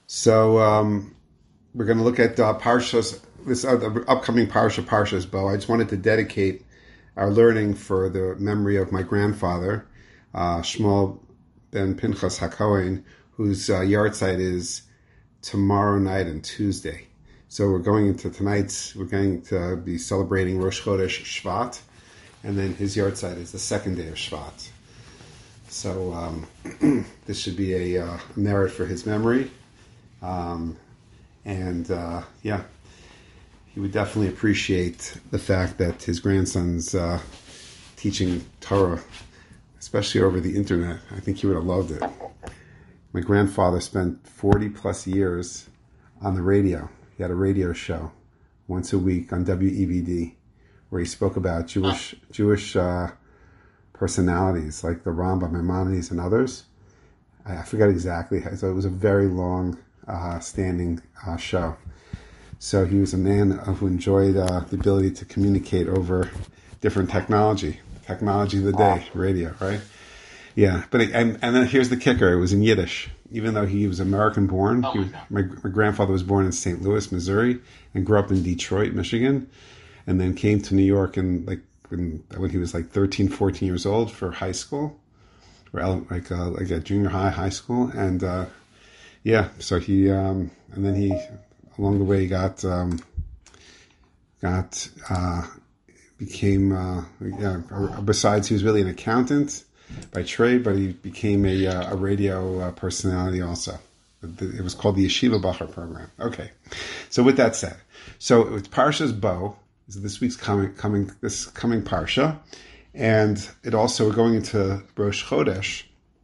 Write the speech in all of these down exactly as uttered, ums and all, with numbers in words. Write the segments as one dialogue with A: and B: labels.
A: So um, we're going to look at uh, Parshas, this uh, the upcoming Parsha, Parshas Bo. I just wanted to dedicate our learning for the memory of my grandfather, uh, Shmuel ben Pinchas HaKohen, whose uh, yahrzeit is tomorrow night and Tuesday. So we're going into tonight's, we're going to be celebrating Rosh Chodesh Shvat, and then his yahrzeit is the second day of Shvat. So um, this should be a uh, merit for his memory. Um, and uh, yeah, he would definitely appreciate the fact that his grandson's uh, teaching Torah, especially over the internet. I think he would have loved it. My grandfather spent forty plus years on the radio. He had a radio show once a week on W E V D where he spoke about Jewish Jewish uh, personalities like the Rambam, Maimonides, and others. I, I forget exactly. So it was a very long uh, standing uh, show. So he was a man who enjoyed uh, the ability to communicate over different technology, technology of the day, radio, right? Yeah, but it, and, and then here's the kicker: it was in Yiddish. Even though he was American born, oh he was, my, my grandfather was born in Saint Louis, Missouri, and grew up in Detroit, Michigan, and then came to New York in like when, when he was like thirteen, fourteen years old for high school, or like uh, like a junior high, high school, and uh, yeah, so he um, and then he along the way got um, got uh, became uh, yeah. Besides, he was really an accountant by trade, but he became a, uh, a radio uh, personality also. It was called the Yeshiva Bachar program. Okay, so with that said, so it's Parshas Bo. Is this week's coming coming this coming Parsha, and it also we're going into Rosh Chodesh.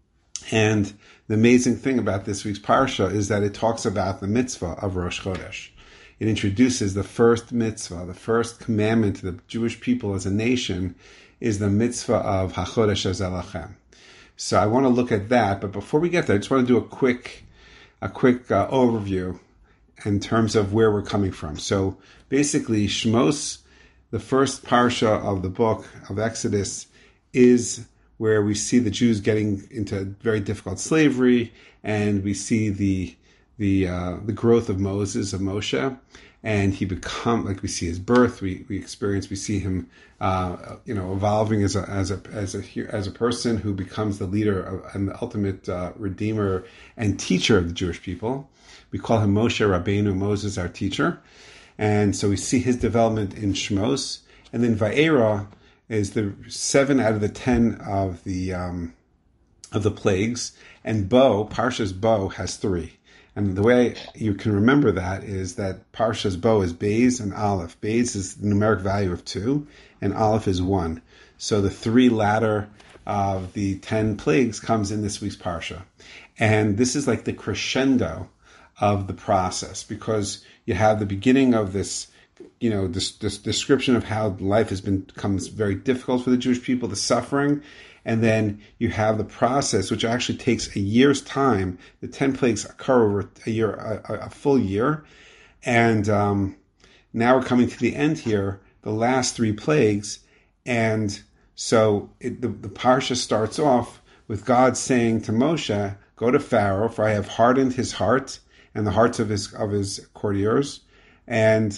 A: And the amazing thing about this week's Parsha is that it talks about the mitzvah of Rosh Chodesh. It introduces the first mitzvah, the first commandment to the Jewish people as a nation, is the mitzvah of HaChodesh Hazeh Lachem. So I want to look at that, but before we get there, I just want to do a quick, a quick uh, overview in terms of where we're coming from. So basically, Shmos, the first parsha of the book of Exodus, is where we see the Jews getting into very difficult slavery, and we see the the uh, the growth of Moses, of Moshe. And he become like we see his birth, we we experience, we see him, uh, you know, evolving as a as a as a as a person who becomes the leader of, and the ultimate uh, redeemer and teacher of the Jewish people. We call him Moshe Rabbeinu, Moses, our teacher, and so we see his development in Shmos, and then Va'era is the seven out of the ten of the um, of the plagues, and Bo, Parshas Bo, has three. And the way you can remember that is that Parshas Bo is Beis and Aleph. Beis is the numeric value of two, and Aleph is one. So the three latter of the ten plagues comes in this week's Parsha. And this is like the crescendo of the process, because you have the beginning of this, you know, this, this description of how life has been becomes very difficult for the Jewish people, the suffering. And then you have the process, which actually takes a year's time. The ten plagues occur over a year, a, a full year. And um, now we're coming to the end here, the last three plagues. And so it, the, the parsha starts off with God saying to Moshe, "Go to Pharaoh, for I have hardened his heart and the hearts of his of his courtiers," and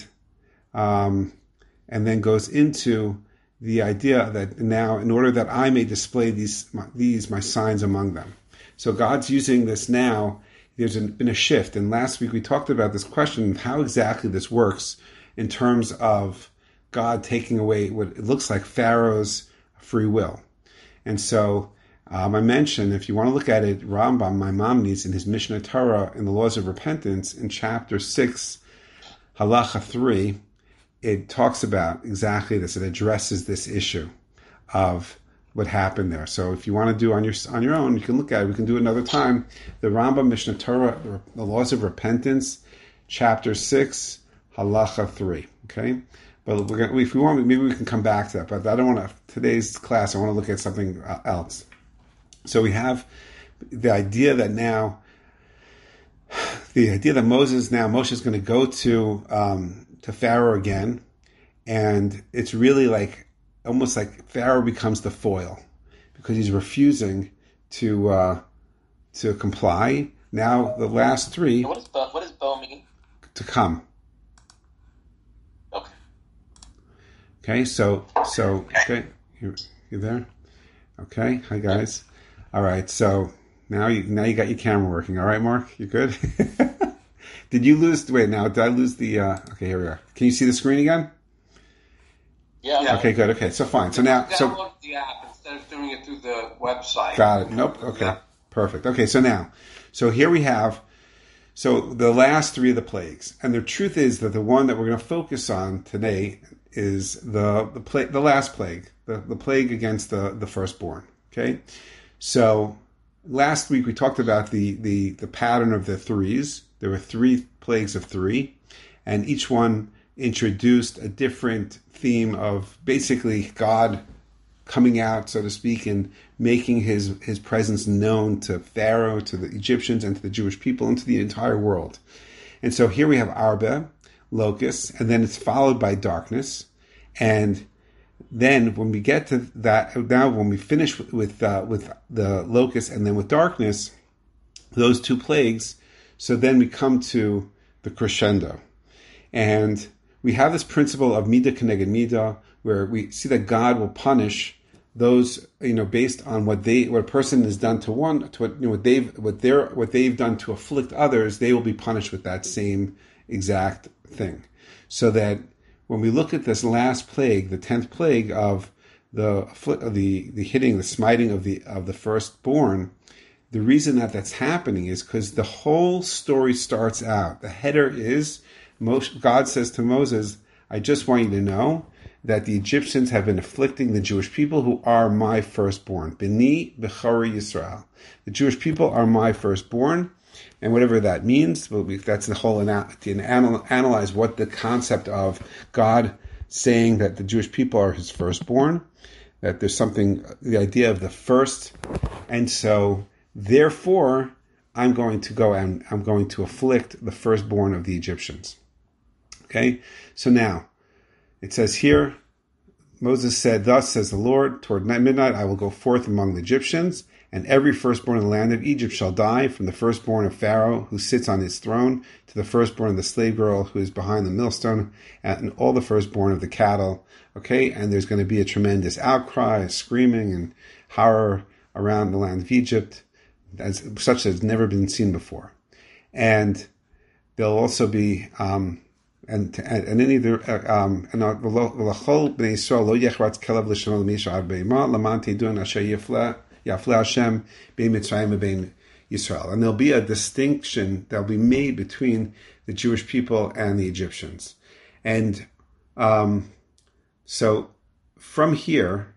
A: um, and then goes into the idea that now, in order that I may display these my, these my signs among them. So God's using this now. There's been a shift. And last week we talked about this question of how exactly this works in terms of God taking away what it looks like Pharaoh's free will. And so um, I mentioned, if you want to look at it, Rambam, Maimonides, in his Mishnah Torah in the Laws of Repentance, in chapter six, halacha three, it talks about exactly this. It addresses this issue of what happened there. So if you want to do on your on your own, you can look at it. We can do it another time. The Rambam Mishnah Torah, the Laws of Repentance, chapter six, halacha three. Okay, but we're gonna, if we want, maybe we can come back to that. But I don't want to. Today's class, I want to look at something else. So we have the idea that now, the idea that Moses now Moshe is going to go to. Um, to Pharaoh again, and it's really like almost like Pharaoh becomes the foil because he's refusing to uh, to comply. now the last three.
B: What does bo, what does bo mean?
A: To come.
B: Okay.
A: Okay, so so okay, you you there? Okay, hi guys. All right, so now you now you got your camera working. All right, Mark, you good? Did you lose? Wait, now did I lose the? Uh, okay, here we are. Can you see the screen again?
B: Yeah.
A: Okay, good. Okay, so fine. So now, so
C: download the app instead of doing it through the website.
A: Got it. Nope. Okay, perfect. Okay, so now, so here we have, so the last three of the plagues, and the truth is that the one that we're going to focus on today is the the plague, the last plague, the the plague against the the firstborn. Okay, so last week we talked about the the the pattern of the threes. There were three plagues of three, and each one introduced a different theme of basically God coming out, so to speak, and making his, his presence known to Pharaoh, to the Egyptians, and to the Jewish people, and to the entire world. And so here we have Arba, locusts, and then it's followed by darkness. And then when we get to that, now when we finish with with, uh, with the locusts and then with darkness, those two plagues, so then we come to the crescendo. And we have this principle of midah keneged midah, where we see that God will punish those, you know, based on what they, what a person has done to one, to what, you know, what they've, what they're, what they've done to afflict others, they will be punished with that same exact thing. So that when we look at this last plague, the tenth plague of the the the hitting, the smiting of the of the firstborn, the reason that that's happening is because the whole story starts out. The header is, God says to Moses, I just want you to know that the Egyptians have been afflicting the Jewish people who are my firstborn. B'ni b'chari Yisrael. The Jewish people are my firstborn, and whatever that means, that's the whole, to analyze what the concept of God saying that the Jewish people are his firstborn, that there's something, the idea of the first, and so therefore I'm going to go and I'm going to afflict the firstborn of the Egyptians. Okay, so now it says here, Moses said, thus says the Lord, toward midnight I will go forth among the Egyptians, and every firstborn in the land of Egypt shall die, from the firstborn of Pharaoh who sits on his throne to the firstborn of the slave girl who is behind the millstone, and all the firstborn of the cattle. Okay, and there's going to be a tremendous outcry, screaming and horror around the land of Egypt, as such as has never been seen before. And there'll also be um, and and any the um and v'lachol bnei Yisrael lo yechratz kelev l'shano l'misha beima laman teidun asher yafla yafla Hashem bein Mitzrayim and bein Yisrael. And there'll be a distinction that'll be made between the Jewish people and the Egyptians. And um, so from here,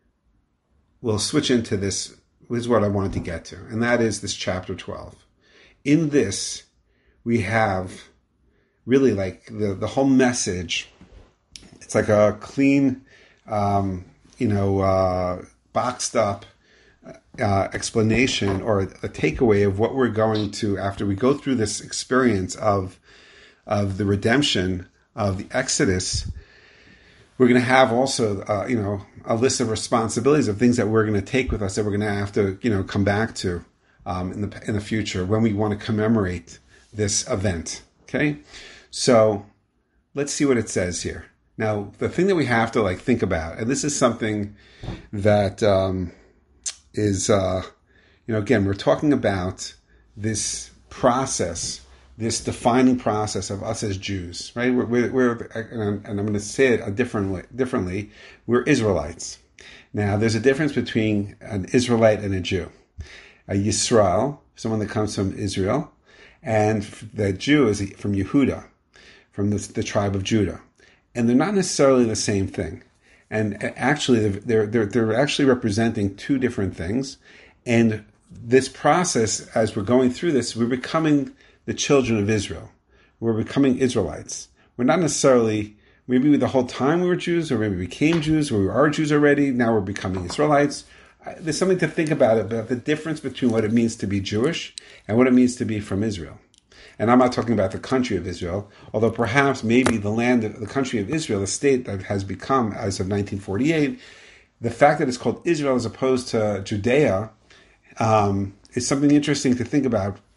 A: we'll switch into this. This is what I wanted to get to, and that is this chapter twelve. In this, we have really like the, the whole message. It's like a clean, um, you know, uh, boxed up uh, explanation or a takeaway of what we're going to, after we go through this experience of of the redemption of the Exodus. We're going to have also, uh, you know, a list of responsibilities of things that we're going to take with us that we're going to have to, you know, come back to um, in the in the future when we want to commemorate this event. Okay, so let's see what it says here. Now, the thing that we have to like think about, and this is something that um, is, uh, you know, again, we're talking about this process. This defining process of us as Jews, right? We're, we're, we're and, I'm, and I'm going to say it a different way, differently. We're Israelites. Now, there's a difference between an Israelite and a Jew. A Yisrael, someone that comes from Israel, and the Jew is from Yehuda, from the, the tribe of Judah, and they're not necessarily the same thing. And actually, they're they're they're actually representing two different things. And this process, as we're going through this, we're becoming the children of Israel. We're becoming Israelites. We're not necessarily, maybe the whole time we were Jews, or maybe we became Jews, or we are Jews already, now we're becoming Israelites. There's something to think about, about the difference between what it means to be Jewish and what it means to be from Israel. And I'm not talking about the country of Israel, although perhaps maybe the land, of, the country of Israel, the state that has become as of nineteen forty-eight, the fact that it's called Israel as opposed to Judea um, is something interesting to think about.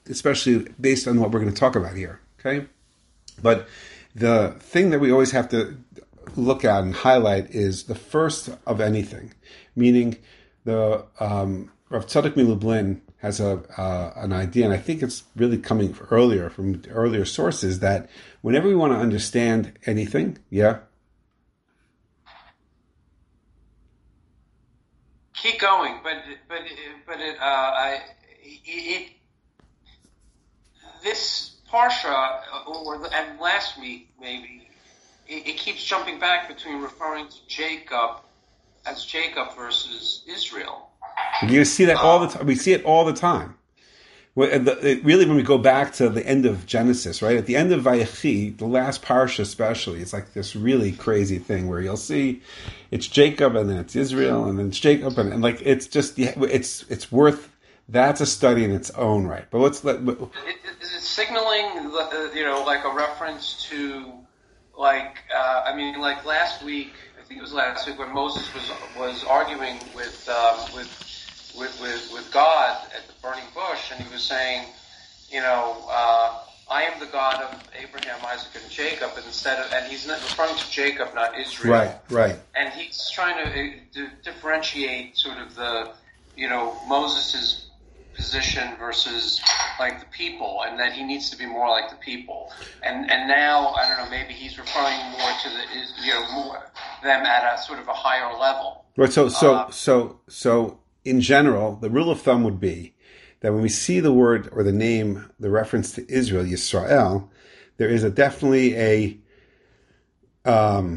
A: especially based on what we're going to talk about here. Okay, but the thing that we always have to look at and highlight is the first of anything, meaning the um, Rav Tzadok Milublin has a uh, an idea, and I think it's really coming earlier from earlier sources, that whenever we want to understand anything, yeah.
C: Keep going, but but but it, uh, I it, this parsha or the, and last week maybe it, it keeps jumping back between referring to Jacob as Jacob versus Israel.
A: You see that all the time. We see it all the time. Really, when we go back to the end of Genesis, right? At the end of Vayechi, the last parsha especially, it's like this really crazy thing where you'll see it's Jacob and then it's Israel and then it's Jacob and, and like it's just it's it's worth that's a study in its own right. But let's let. But,
C: is it signaling, you know, like a reference to like uh, I mean, like last week? I think it was last week when Moses was was arguing with um, with. With, with with God at the burning bush, and he was saying, you know, uh, I am the God of Abraham, Isaac, and Jacob, and instead of, and he's referring to Jacob, not Israel.
A: Right, right.
C: And he's trying to, to differentiate sort of the, you know, Moses's position versus like the people, and that he needs to be more like the people. And and now I don't know, maybe he's referring more to the, you know, more them at a sort of a higher level.
A: Right. So so
C: uh,
A: so so. In general, the rule of thumb would be that when we see the word or the name, the reference to Israel, Yisrael, there is a definitely a, um,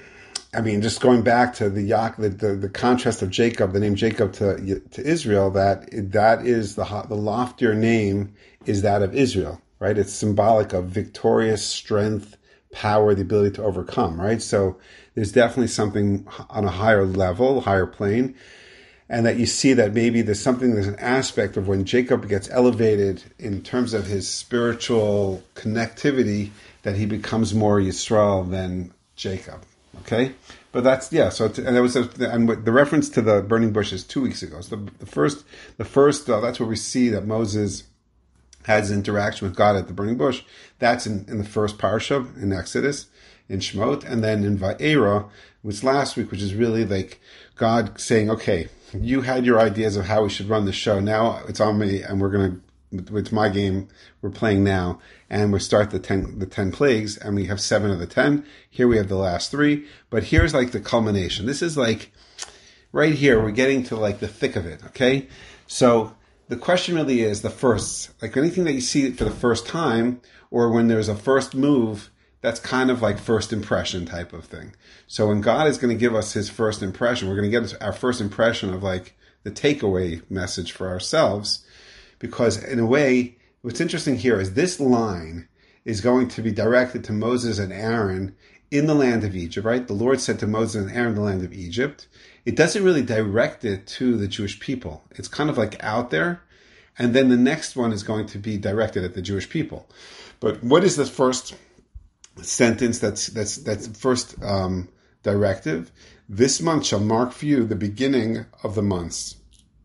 A: I mean, just going back to the, the the the contrast of Jacob, the name Jacob to to Israel, that that is the the loftier name is that of Israel, right? It's symbolic of victorious strength, power, the ability to overcome, right? So there's definitely something on a higher level, higher plane. And that you see that maybe there's something, there's an aspect of when Jacob gets elevated in terms of his spiritual connectivity, that he becomes more Yisrael than Jacob. Okay? But that's, yeah, so, to, and there was a, and the reference to the burning bush is two weeks ago. So the, the first, the first, uh, that's where we see that Moses has interaction with God at the burning bush. That's in, in the first parsha, in Exodus, in Shemot, and then in Va'era, which last week, which is really like God saying, okay, you had your ideas of how we should run the show. Now it's on me, and we're going to, it's my game we're playing now, and we start the ten, the ten plagues, and we have seven of the ten. Here we have the last three, but here's like the culmination. This is like, right here, we're getting to like the thick of it, okay? So the question really is the firsts. Like anything that you see for the first time, or when there's a first move, that's kind of like first impression type of thing. So when God is going to give us his first impression, we're going to get our first impression of like the takeaway message for ourselves. Because in a way, what's interesting here is this line is going to be directed to Moses and Aaron in the land of Egypt, right? The Lord said to Moses and Aaron in the land of Egypt. It doesn't really direct it to the Jewish people. It's kind of like out there. And then the next one is going to be directed at the Jewish people. But what is the first sentence that's that's that's first um, directive? This month shall mark for you the beginning of the months.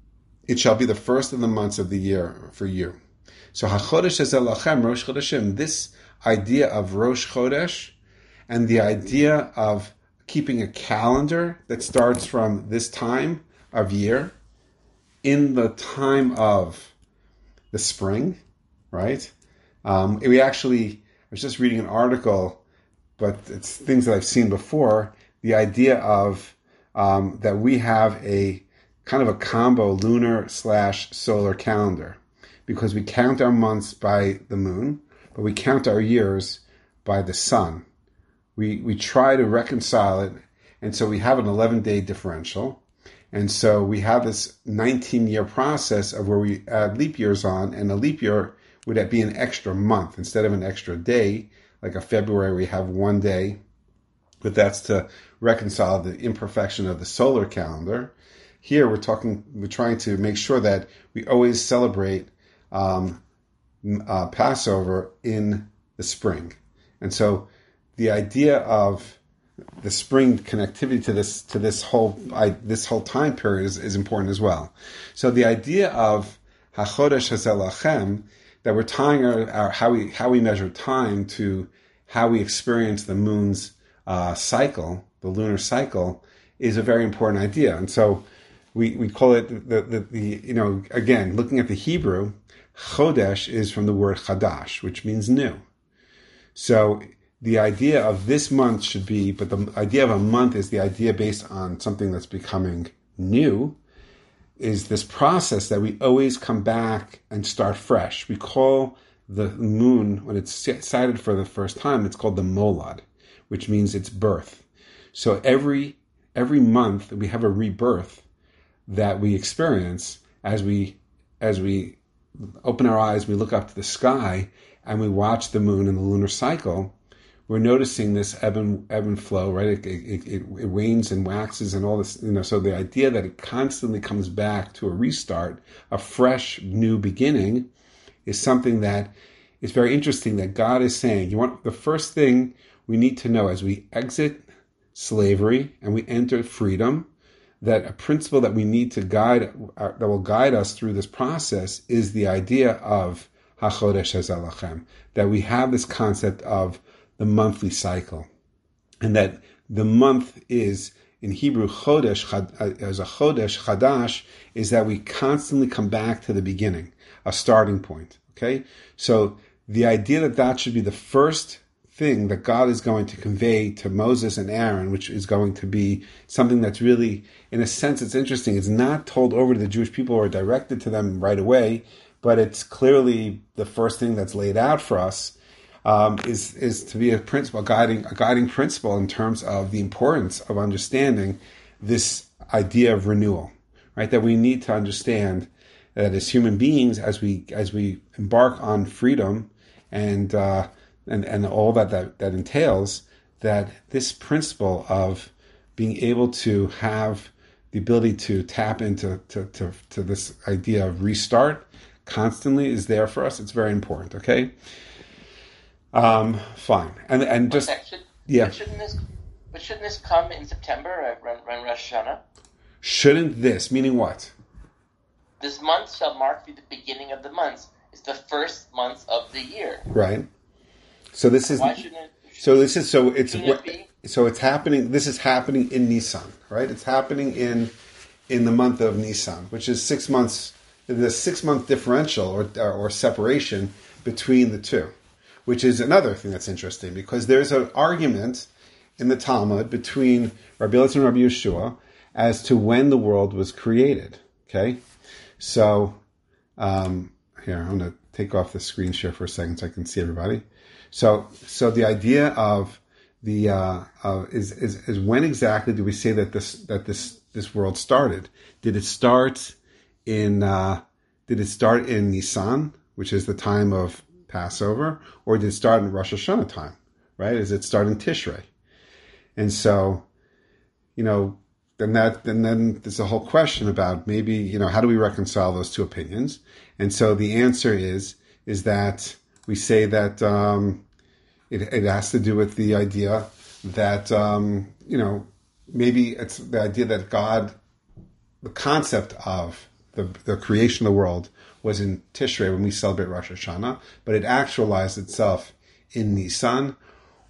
A: It shall be the first of the months of the year for you. So HaChodesh Hazeh Lachem Rosh Chodeshim, this idea of Rosh Chodesh and the idea of keeping a calendar that starts from this time of year in the time of the spring, right? Um, we actually, I was just reading an article, but it's things that I've seen before, the idea of um, that we have a kind of a combo lunar slash solar calendar, because we count our months by the moon, but we count our years by the sun. We we try to reconcile it, and so we have an eleven-day differential, and so we have this nineteen-year process of where we add leap years on, and a leap year would be an extra month instead of an extra day. Like a February, we have one day, but that's to reconcile the imperfection of the solar calendar. Here, we're talking, we're trying to make sure that we always celebrate um, uh, Passover in the spring, and so the idea of the spring connectivity to this to this whole I, this whole time period is, is important as well. So the idea of HaChodesh Hazeh Lachem, that we're tying our, our how we how we measure time to how we experience the moon's uh, cycle, the lunar cycle, is a very important idea. And so we, we call it the, the, the, you know, again, looking at the Hebrew, Chodesh is from the word Chadash, which means new. So the idea of this month should be, but the idea of a month is the idea based on something that's becoming new, is this process that we always come back and start fresh. We call the moon, when it's sighted for the first time, it's called the Molad, which means it's birth. So every every month we have a rebirth that we experience as we as we open our eyes, we look up to the sky, and we watch the moon and the lunar cycle. We're noticing this ebb and, ebb and flow, right? It, it, it, it wanes and waxes and all this, you know, so the idea that it constantly comes back to a restart, a fresh new beginning, is something that is very interesting that God is saying. You want the first thing we need to know as we exit slavery and we enter freedom, that a principle that we need to guide, uh, that will guide us through this process, is the idea of HaChodesh Hazeh Lachem, that we have this concept of the monthly cycle, and that the month is, in Hebrew, Chodesh, as a Chodesh, Chadash, is that we constantly come back to the beginning, a starting point, okay? So the idea that that should be the first thing that God is going to convey to Moses and Aaron, which is going to be something that's really, in a sense, it's interesting. It's not told over to the Jewish people or directed to them right away, but it's clearly the first thing that's laid out for us. Um, is is to be a principle, a guiding a guiding principle in terms of the importance of understanding this idea of renewal, right? That we need to understand that as human beings, as we as we embark on freedom and uh, and and all that, that that entails, that this principle of being able to have the ability to tap into to to, to this idea of restart constantly is there for us. It's very important. Okay. Um, fine. And and just
B: should,
A: yeah.
B: But shouldn't this but shouldn't this come in September around, around Rosh Hashanah?
A: Shouldn't this, meaning what?
B: This month shall mark the beginning of the months. It's the first month of the year.
A: Right. So this is
B: Why shouldn't it
A: So this is so it's
B: it be?
A: so it's happening this is happening in Nisan, right? It's happening in in the month of Nisan, which is six months the six month differential or or separation between the two. Which is another thing that's interesting, because there's an argument in the Talmud between Rabbi Eliezer and Rabbi Yeshua as to when the world was created. Okay, so um, here I'm going to take off the screen share for a second so I can see everybody. So, so the idea of the uh, uh, is, is is when exactly do we say that this that this this world started? Did it start in uh, Did it start in Nisan, which is the time of Passover, or did it start in Rosh Hashanah time, right? Is it start in Tishrei? And so, you know, then that, and then there's a whole question about maybe, you know, how do we reconcile those two opinions? And so the answer is, is that we say that, um, it, it has to do with the idea that, um, you know, maybe it's the idea that God, the concept of the, the creation of the world was in Tishrei when we celebrate Rosh Hashanah, but it actualized itself in Nisan,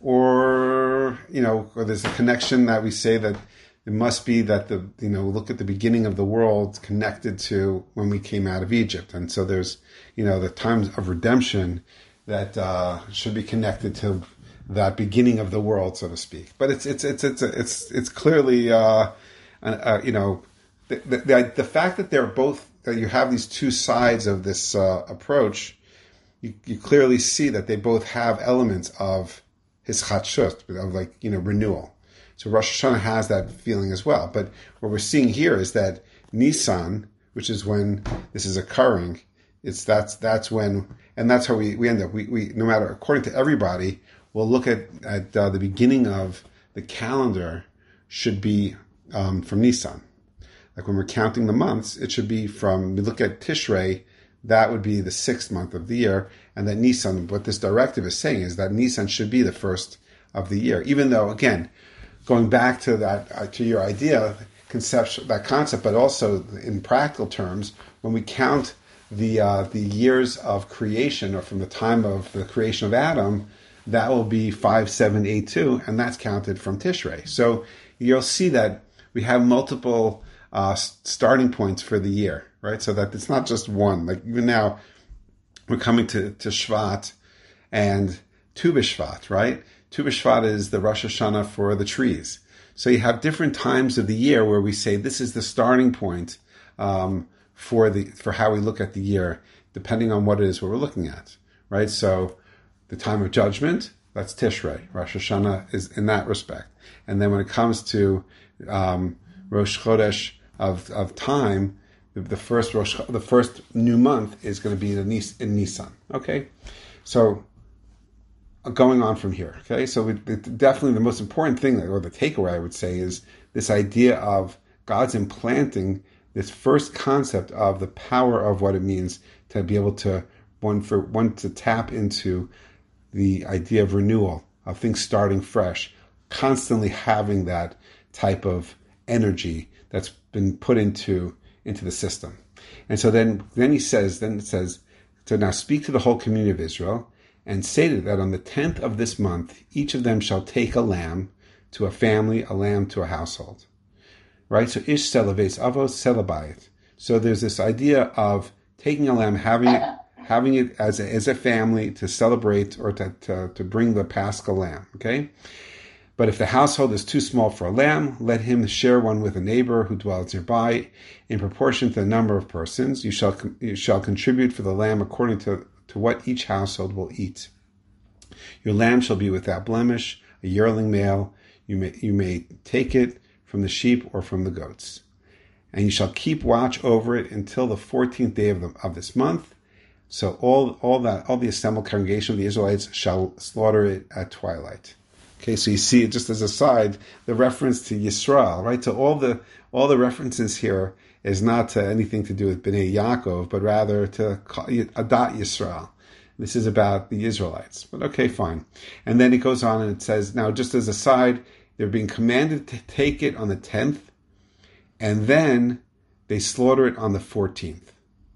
A: or, you know, or there's a connection that we say that it must be that the, you know, look at the beginning of the world connected to when we came out of Egypt. And so there's, you know, the times of redemption that uh, should be connected to that beginning of the world, so to speak. But it's, it's, it's, it's, it's, it's clearly, uh, uh, you know, the, the, the fact that they're both, that you have these two sides of this uh, approach, you, you clearly see that they both have elements of hischatshut, of like, you know, renewal. So Rosh Hashanah has that feeling as well. But what we're seeing here is that Nisan, which is when this is occurring, it's that's that's when, and that's how we, we end up. We, we no matter, according to everybody, we'll look at, at uh, the beginning of the calendar should be um, from Nisan. Like when we're counting the months, it should be from, we look at Tishrei, that would be the sixth month of the year, and that Nisan, what this directive is saying is that Nisan should be the first of the year, even though, again, going back to that, uh, to your idea, conception, that concept, but also in practical terms, when we count the uh, the years of creation, or from the time of the creation of Adam, that will be five seven eight two, and that's counted from Tishrei. So you'll see that we have multiple uh, starting points for the year, right? So that it's not just one. Like even now, we're coming to, to Shvat and Tu B'Shvat, right? Tu B'Shvat is the Rosh Hashanah for the trees. So you have different times of the year where we say this is the starting point um, for the for how we look at the year, depending on what it is what we're looking at, right? So the time of judgment, that's Tishrei. Rosh Hashanah is in that respect. And then when it comes to um, Rosh Chodesh of of time, the, the first Rosh, the first new month is going to be in, Nis, in Nisan. Okay, so going on from here. Okay, so we, definitely the most important thing, or the takeaway I would say, is this idea of God's implanting this first concept of the power of what it means to be able to one for one to tap into the idea of renewal, of things starting fresh, constantly having that type of energy that's been put into into the system. And so then then he says, then it says, so now speak to the whole community of Israel and say to that on the tenth of this month, each of them shall take a lamb to a family, a lamb to a household. Right? So ish celebrates avos celebayit. So there's this idea of taking a lamb, having it having it as a, as a family to celebrate, or to, to, to bring the Paschal lamb, okay? But if the household is too small for a lamb, let him share one with a neighbor who dwells nearby. In proportion to the number of persons, you shall you shall contribute for the lamb according to, to what each household will eat. Your lamb shall be without blemish, a yearling male. You may you may take it from the sheep or from the goats. And you shall keep watch over it until the fourteenth day of, the, of this month. So all all that all the assembled congregation of the Israelites shall slaughter it at twilight. Okay, so you see it just as a side, the reference to Yisrael, right? So all the all the references here is not to anything to do with Bnei Yaakov, but rather to Adat Yisrael. This is about the Israelites. But okay, fine. And then it goes on and it says, now just as a side, they're being commanded to take it on the tenth, and then they slaughter it on the fourteenth.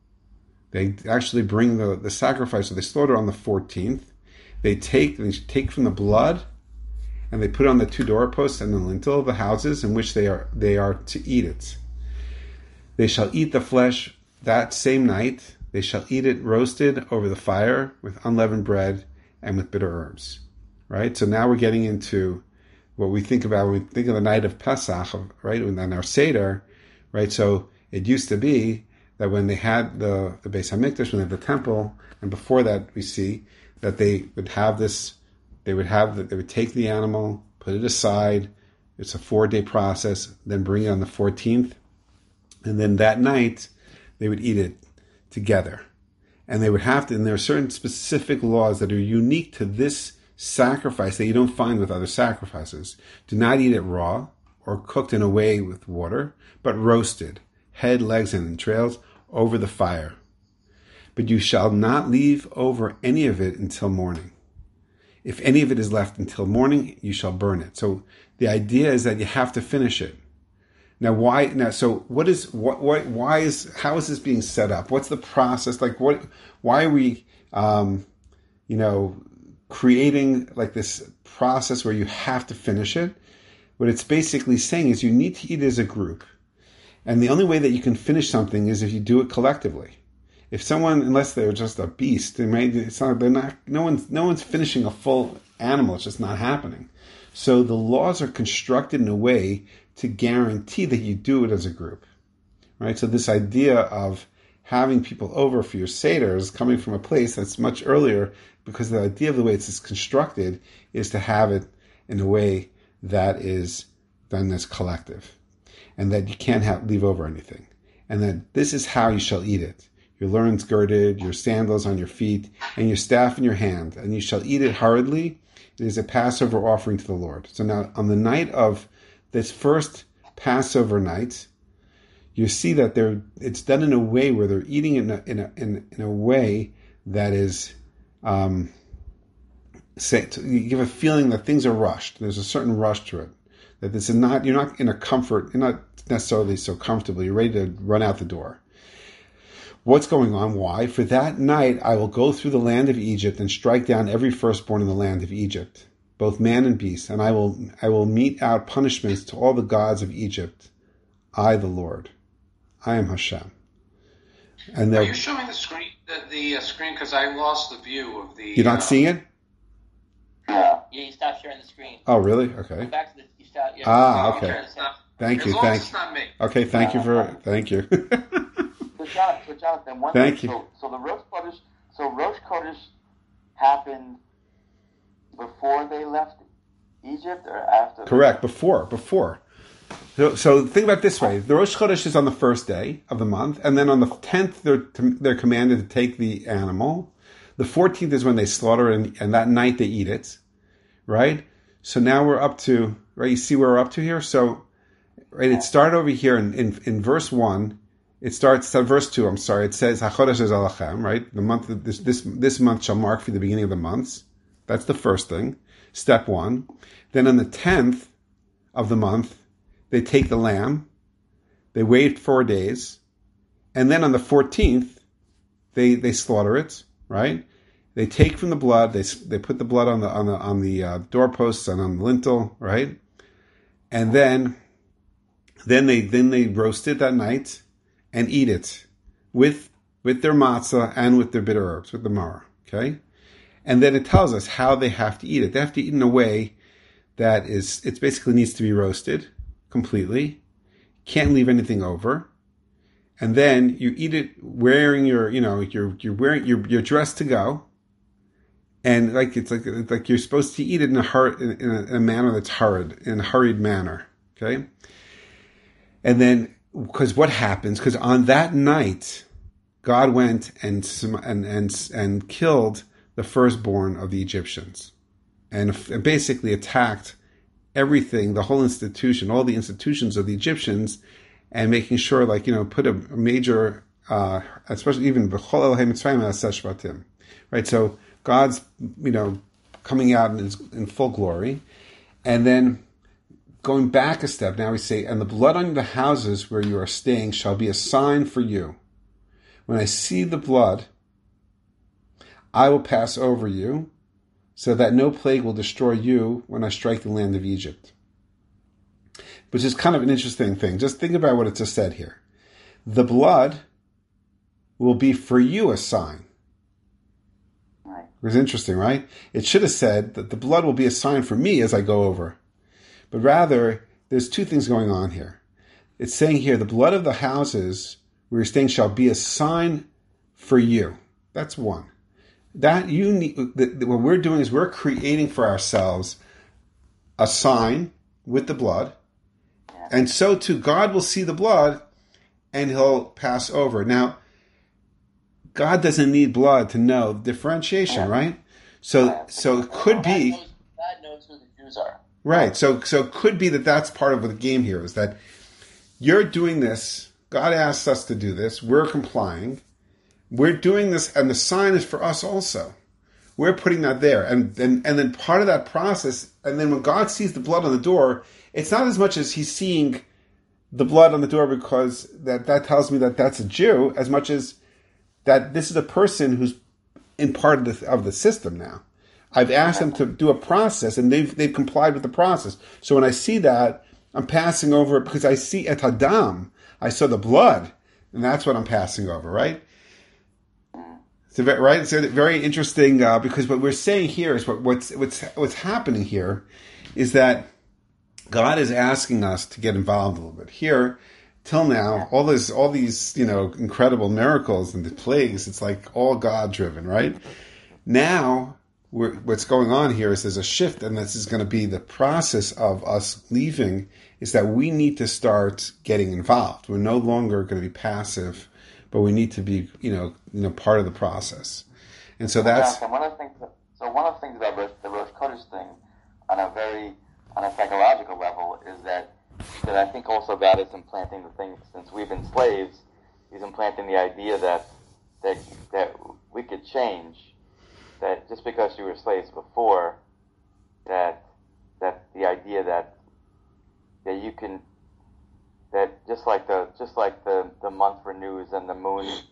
A: They actually bring the, the sacrifice, so they slaughter on the fourteenth. They take they take from the blood, and they put it on the two doorposts and the lintel of the houses in which they are they are to eat it. They shall eat the flesh that same night. They shall eat it roasted over the fire with unleavened bread and with bitter herbs. Right? So now we're getting into what we think about when we think of the night of Pesach, right? And our Seder, right? So it used to be that when they had the, the Beis HaMikdash, when they had the temple, and before that we see that they would have this, they would have, the, they would take the animal, put it aside, it's a four-day process, then bring it on the fourteenth, and then that night they would eat it together. And they would have to, and there are certain specific laws that are unique to this sacrifice that you don't find with other sacrifices. Do not eat it raw or cooked in a way with water, but roasted, head, legs, and entrails, over the fire. But you shall not leave over any of it until morning. If any of it is left until morning, you shall burn it. So the idea is that you have to finish it. Now, why? Now, so what is what? What? Why is? How is this being set up? What's the process? Like, what? Why are we, um, you know, creating like this process where you have to finish it? What it's basically saying is you need to eat as a group. And the only way that you can finish something is if you do it collectively. If someone, unless they're just a beast, they may, it's not, they're not, no one's, no one's finishing a full animal. It's just not happening. So the laws are constructed in a way to guarantee that you do it as a group, right? So this idea of having people over for your Seder is coming from a place that's much earlier, because the idea of the way it's constructed is to have it in a way that is done as collective, and that you can't have, leave over anything, and that this is how you shall eat it. Your loins girded, your sandals on your feet, and your staff in your hand, and you shall eat it hurriedly. It is a Passover offering to the Lord. So now, on the night of this first Passover night, you see that they're, it's done in a way where they're eating it in a, in a, in, in a way that is, um, say, you give a feeling that things are rushed. There's a certain rush to it. That this is not, you're not in a comfort, you're not necessarily so comfortable. You're ready to run out the door. What's going on? Why? For that night I will go through the land of Egypt and strike down every firstborn in the land of Egypt, both man and beast, and I will I will mete out punishments to all the gods of Egypt. I, the Lord, I am Hashem. And
C: are you showing the screen? The, the uh, screen because I lost the view of the.
A: You're not uh, seeing it?
B: Yeah, yeah. You stopped sharing the screen.
A: Oh, really? Okay.
B: Go back to the. You stop, you
A: ah, okay. Thank
C: as
A: you.
C: Long
A: thank
C: as it's not me.
A: Okay, thank you for thank you.
D: So, Jonathan, so Jonathan, one
A: Thank
D: thing,
A: you.
D: So, so the Rosh Chodesh, so Rosh Chodesh happened before they left Egypt or after?
A: Correct. Before, before. So, so think about it this way: the Rosh Chodesh is on the first day of the month, and then on the tenth, they're they're commanded to take the animal. The fourteenth is when they slaughter it, and, and that night they eat it. Right. So now we're up to right. You see where we're up to here. So, right, it started over here in in, in verse one. It starts at verse two. I'm sorry. It says HaChodesh is Alachem, right? The month this this this month shall mark for the beginning of the months. That's the first thing, step one. Then on the tenth of the month, they take the lamb. They wait four days, and then on the fourteenth, they they slaughter it. Right? They take from the blood. They they put the blood on the on the on the uh, doorposts and on the lintel. Right? And then then they then they roast it that night and eat it with with their matzah and with their bitter herbs, with the maror, okay? And then it tells us how they have to eat it. They have to eat in a way that is, it basically needs to be roasted completely. Can't leave anything over. And then you eat it wearing your, you know, you're you're wearing you're you're dressed to go. And like it's like like you're supposed to eat it in a hur- in a, in a manner that's hurried, in a hurried manner, okay? And then because what happens? Because on that night, God went and and and and killed the firstborn of the Egyptians, and, and basically attacked everything, the whole institution, all the institutions of the Egyptians, and making sure, like you know, put a, a major, uh, especially even b'chol Elohei Mitzrayim ha'aseh shvatim, right? So God's you know coming out in, his, in full glory, and then. Going back a step, now we say, and the blood on the houses where you are staying shall be a sign for you. When I see the blood, I will pass over you, so that no plague will destroy you when I strike the land of Egypt. Which is kind of an interesting thing. Just think about what it just said here. The blood will be for you a sign.
D: Right.
A: It was interesting, right? It should have said that the blood will be a sign for me as I go over. But rather, there's two things going on here. It's saying here, the blood of the houses where you're staying shall be a sign for you. That's one. That you need. What we're doing is we're creating for ourselves a sign with the blood, and so too God will see the blood, and He'll pass over. Now, God doesn't need blood to know differentiation, right? So, so it could be.
B: God knows who the Jews are.
A: Right. So so it could be that that's part of the game here, is that you're doing this. God asks us to do this. We're complying. We're doing this, and the sign is for us also. We're putting that there. And, and, and then part of that process, and then when God sees the blood on the door, it's not as much as he's seeing the blood on the door because that, that tells me that that's a Jew, as much as that this is a person who's in part of the, of the system now. I've asked them to do a process, and they've they've complied with the process. So when I see that, I'm passing over it because I see et hadam. I saw the blood, and that's what I'm passing over, right? So right, it's very interesting uh, because what we're saying here is what, what's what's what's happening here is that God is asking us to get involved a little bit. Here, till now, all this, all these, you know, incredible miracles and the plagues, it's like all God driven, right? Now. We're, what's going on here is there's a shift, and this is going to be the process of us leaving, is that we need to start getting involved. We're no longer going to be passive, but we need to be, you know, you know, part of the process. And so that's...
D: Yeah, so one of the things, so one of the things about the Rosh Chodesh thing, on a very, on a psychological level, is that, that I think also God is implanting the thing, since we've been slaves, He's implanting the idea that, that, that we could change. That just because you were slaves before, that that the idea that that you can, that just like the just like the, the month renews and the moon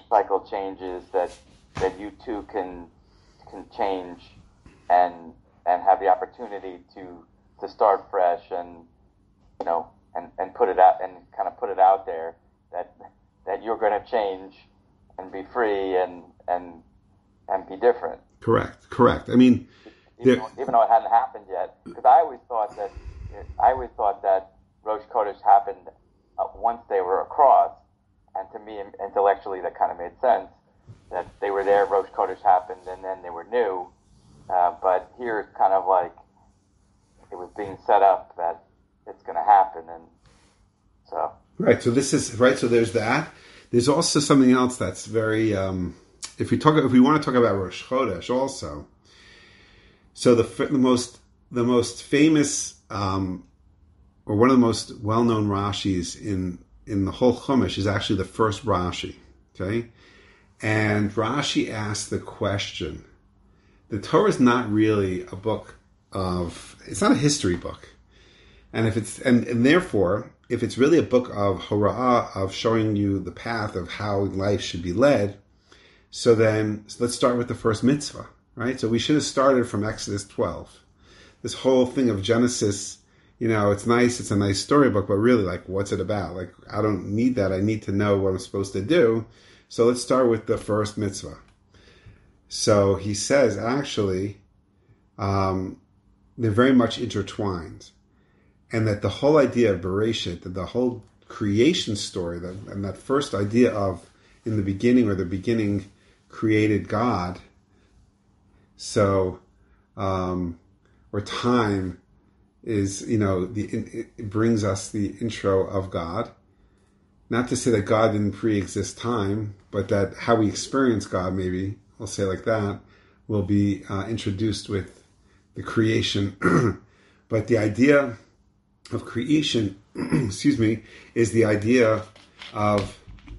D: cycle changes, that that you too can can change and and have the opportunity to to start fresh and you know and, and put it out and kind of put it out there that that you're going to change and be free and and and be different.
A: Correct, correct. I mean,
D: even, though, even though it hadn't happened yet, because I always thought that I always thought that Rosh Chodesh happened uh, once they were across, and to me intellectually that kind of made sense that they were there, Rosh Chodesh happened, and then they were new. Uh, but here it's kind of like it was being set up that it's going to happen, and so
A: right. So this is right. So there's that. There's also something else that's very. Um, if we talk, if we want to talk about Rosh Chodesh, also. So the the most the most famous um, or one of the most well known Rashis in in the whole Chumash is actually the first Rashi. Okay, and Rashi asked the question. The Torah is not really a book of, it's not a history book. And if it's, and, and therefore, if it's really a book of hora'ah, of showing you the path of how life should be led, so then so let's start with the first mitzvah, right? So we should have started from Exodus twelve. This whole thing of Genesis, you know, it's nice, it's a nice storybook, but really, like, what's it about? Like, I don't need that. I need to know what I'm supposed to do. So let's start with the first mitzvah. So he says, actually, um, they're very much intertwined. And that the whole idea of Bereshit, that the whole creation story, that, and that first idea of, in the beginning, or the beginning created God, so, um, or time is, you know, the it, it brings us the intro of God. Not to say that God didn't pre-exist time, but that how we experience God, maybe, I'll say like that, will be uh, introduced with the creation. But the idea of creation, excuse me, is the idea of,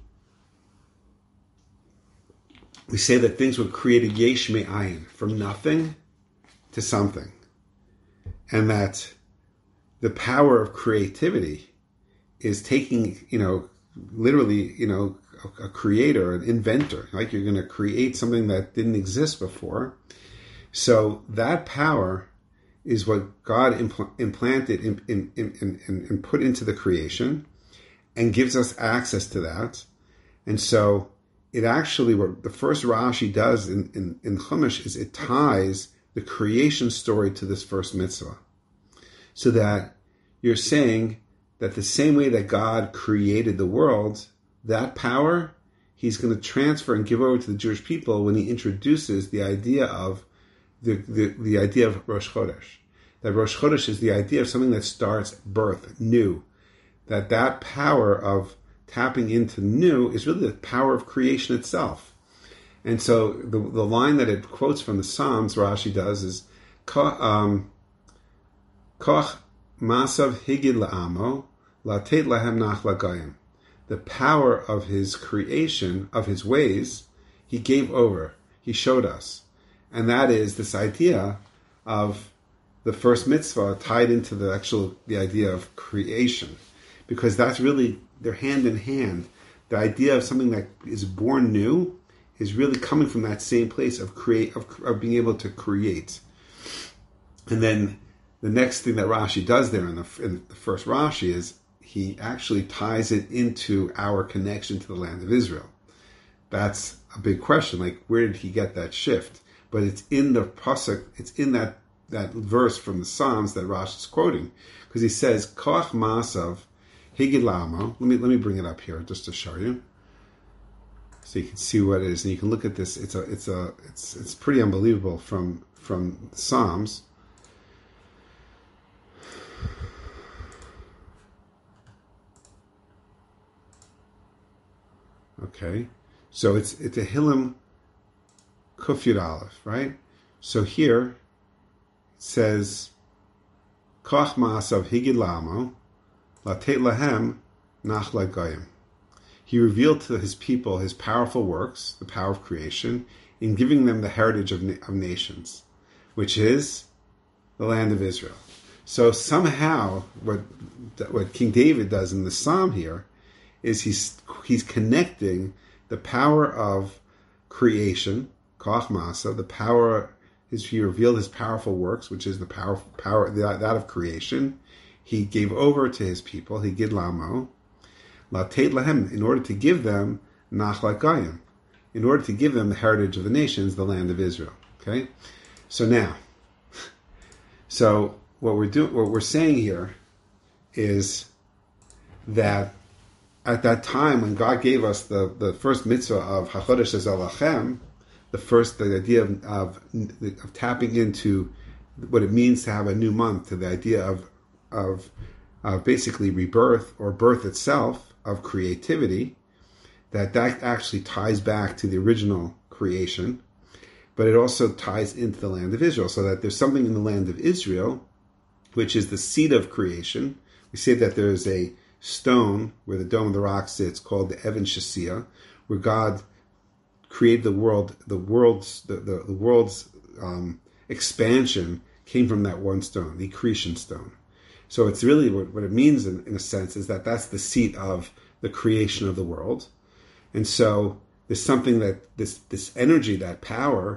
A: we say that things were created yesh me'ayin, from nothing to something. And that the power of creativity is taking, you know, literally, you know, a creator, an inventor, like you're going to create something that didn't exist before. So that power is what God impl- implanted in, in, in, in, and put into the creation and gives us access to that. And so it actually, what the first Rashi does in, in, in Chumash is it ties the creation story to this first mitzvah. So that you're saying that the same way that God created the world, that power, he's going to transfer and give over to the Jewish people when he introduces the idea of the, the, the idea of Rosh Chodesh. That Rosh Chodesh is the idea of something that starts birth, new. That that power of tapping into new is really the power of creation itself. And so the the line that it quotes from the Psalms, Rashi does, is Koch masav higid la'amo latet lahem nach lagayim. The power of his creation, of his ways, he gave over. He showed us. And that is this idea of the first mitzvah tied into the actual, the idea of creation. Because that's really, they're hand in hand. The idea of something that is born new is really coming from that same place of create, of, of being able to create. And then the next thing that Rashi does there in the, in the first Rashi is, he actually ties it into our connection to the land of Israel. That's a big question. Like, where did he get that shift? But it's in the pasuk, it's in that, that verse from the Psalms that Rashi is quoting, because he says, Koach masav higid la'amo. Let me let me bring it up here just to show you, so you can see what it is, and you can look at this. It's a it's a it's it's pretty unbelievable from from Psalms. Okay, so it's it's a Hillim Kuf Yud Aleph, right? So here it says Koach Ma'asav Higid La'amo Latet Lahem Nach Lagayim. He revealed to his people his powerful works, the power of creation, in giving them the heritage of, of nations, which is the land of Israel. So somehow, what what King David does in the Psalm here is he's he's connecting the power of creation, Koach Masa, the power, his, he revealed his powerful works, which is the power, power that, that of creation. He gave over to his people, he gid lamo, lated lahem, in order to give them nachlat gayim, in order to give them the heritage of the nations, the land of Israel. Okay, so now, so what we're doing, what we're saying here, is that at that time when God gave us the, the first mitzvah of HaChodesh Lachem, the first the idea of, of of tapping into what it means to have a new month, to the idea of of of basically rebirth or birth itself, of creativity, that that actually ties back to the original creation, but it also ties into the land of Israel, so that there's something in the land of Israel, which is the seat of creation. We say that there's a stone where the Dome of the Rock sits called the Evan Shasiah, where God created the world. The world's the, the, the world's um, expansion came from that one stone, the accretion stone. So it's really what, what it means in, in a sense is that that's the seat of the creation of the world. And so there's something that this this energy, that power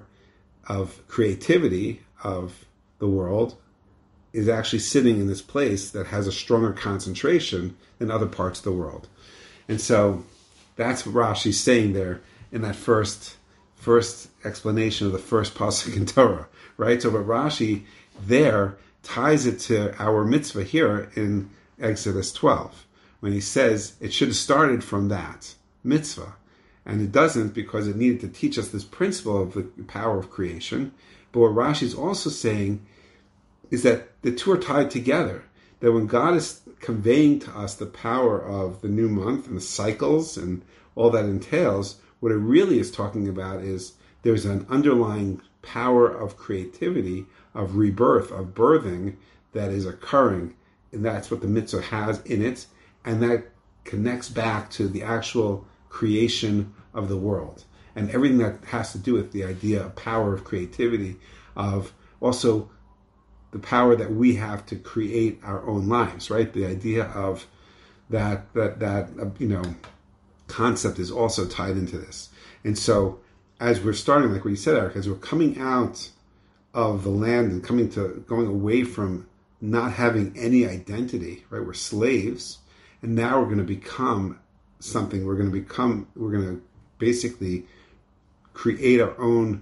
A: of creativity of the world, is actually sitting in this place that has a stronger concentration than other parts of the world. And so that's what Rashi's saying there in that first first explanation of the first pasuk in Torah, right? So but Rashi there ties it to our mitzvah here in Exodus twelve, when he says it should have started from that mitzvah. And it doesn't, because it needed to teach us this principle of the power of creation. But what Rashi's also saying is that the two are tied together. That when God is conveying to us the power of the new month and the cycles and all that entails, what it really is talking about is there's an underlying power of creativity, of rebirth, of birthing that is occurring. And that's what the mitzvah has in it. And that connects back to the actual creation of the world. And everything that has to do with the idea of power of creativity, of also the power that we have to create our own lives, right? The idea of that, that, that, uh, you know, concept is also tied into this. And so as we're starting, like what you said, Eric, as we're coming out of the land and coming to, going away from not having any identity, right? We're slaves, and now we're going to become something. We're going to become, we're going to basically create our own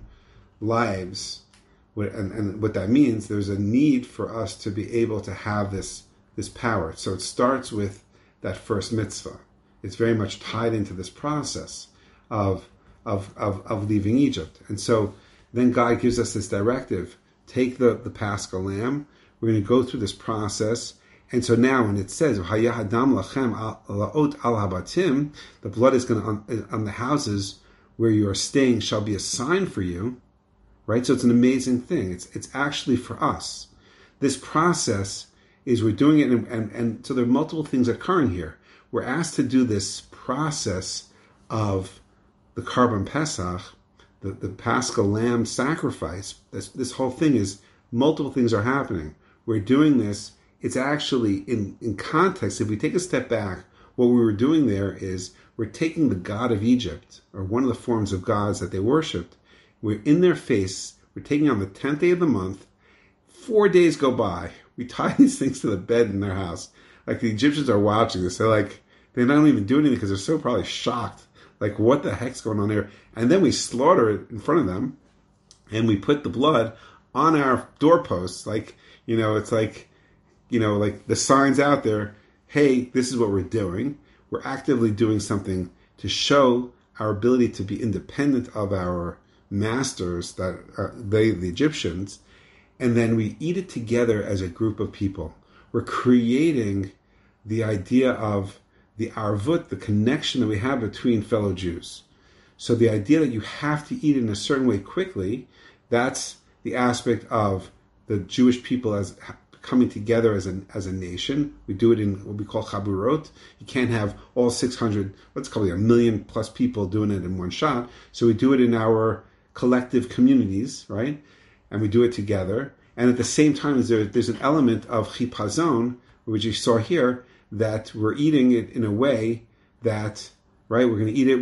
A: lives. And, and what that means, there's a need for us to be able to have this this power. So it starts with that first mitzvah. It's very much tied into this process of of of, of leaving Egypt. And so then God gives us this directive: take the the Paschal lamb. We're going to go through this process. And so now, when it says "Hayahadam lachem laot al habatim," the blood is going to on, on the houses where you are staying shall be a sign for you. Right? So it's an amazing thing. It's it's actually for us. This process is we're doing it, and, and, and so there are multiple things occurring here. We're asked to do this process of the Karban Pesach, the, the Paschal Lamb sacrifice. This, this whole thing is, multiple things are happening. We're doing this. It's actually, in, in context, if we take a step back, what we were doing there is we're taking the God of Egypt, or one of the forms of gods that they worshipped. We're in their face. We're taking on the tenth day of the month. Four days go by. We tie these things to the bed in their house. Like, the Egyptians are watching this. They're like, they don't even do anything because they're so probably shocked. Like, what the heck's going on here? And then we slaughter it in front of them. And we put the blood on our doorposts. Like, you know, it's like, you know, like the signs out there. Hey, this is what we're doing. We're actively doing something to show our ability to be independent of our masters, that are they, the Egyptians, and then we eat it together as a group of people. We're creating the idea of the arvut, the connection that we have between fellow Jews. So the idea that you have to eat in a certain way quickly, that's the aspect of the Jewish people as coming together as a, as a nation. We do it in what we call chaburot. You can't have all six hundred, what's called a million plus people doing it in one shot. So we do it in our collective communities, right? And we do it together. And at the same time, there, there's an element of chipazon, which you saw here, that we're eating it in a way that, right, we're going to eat it with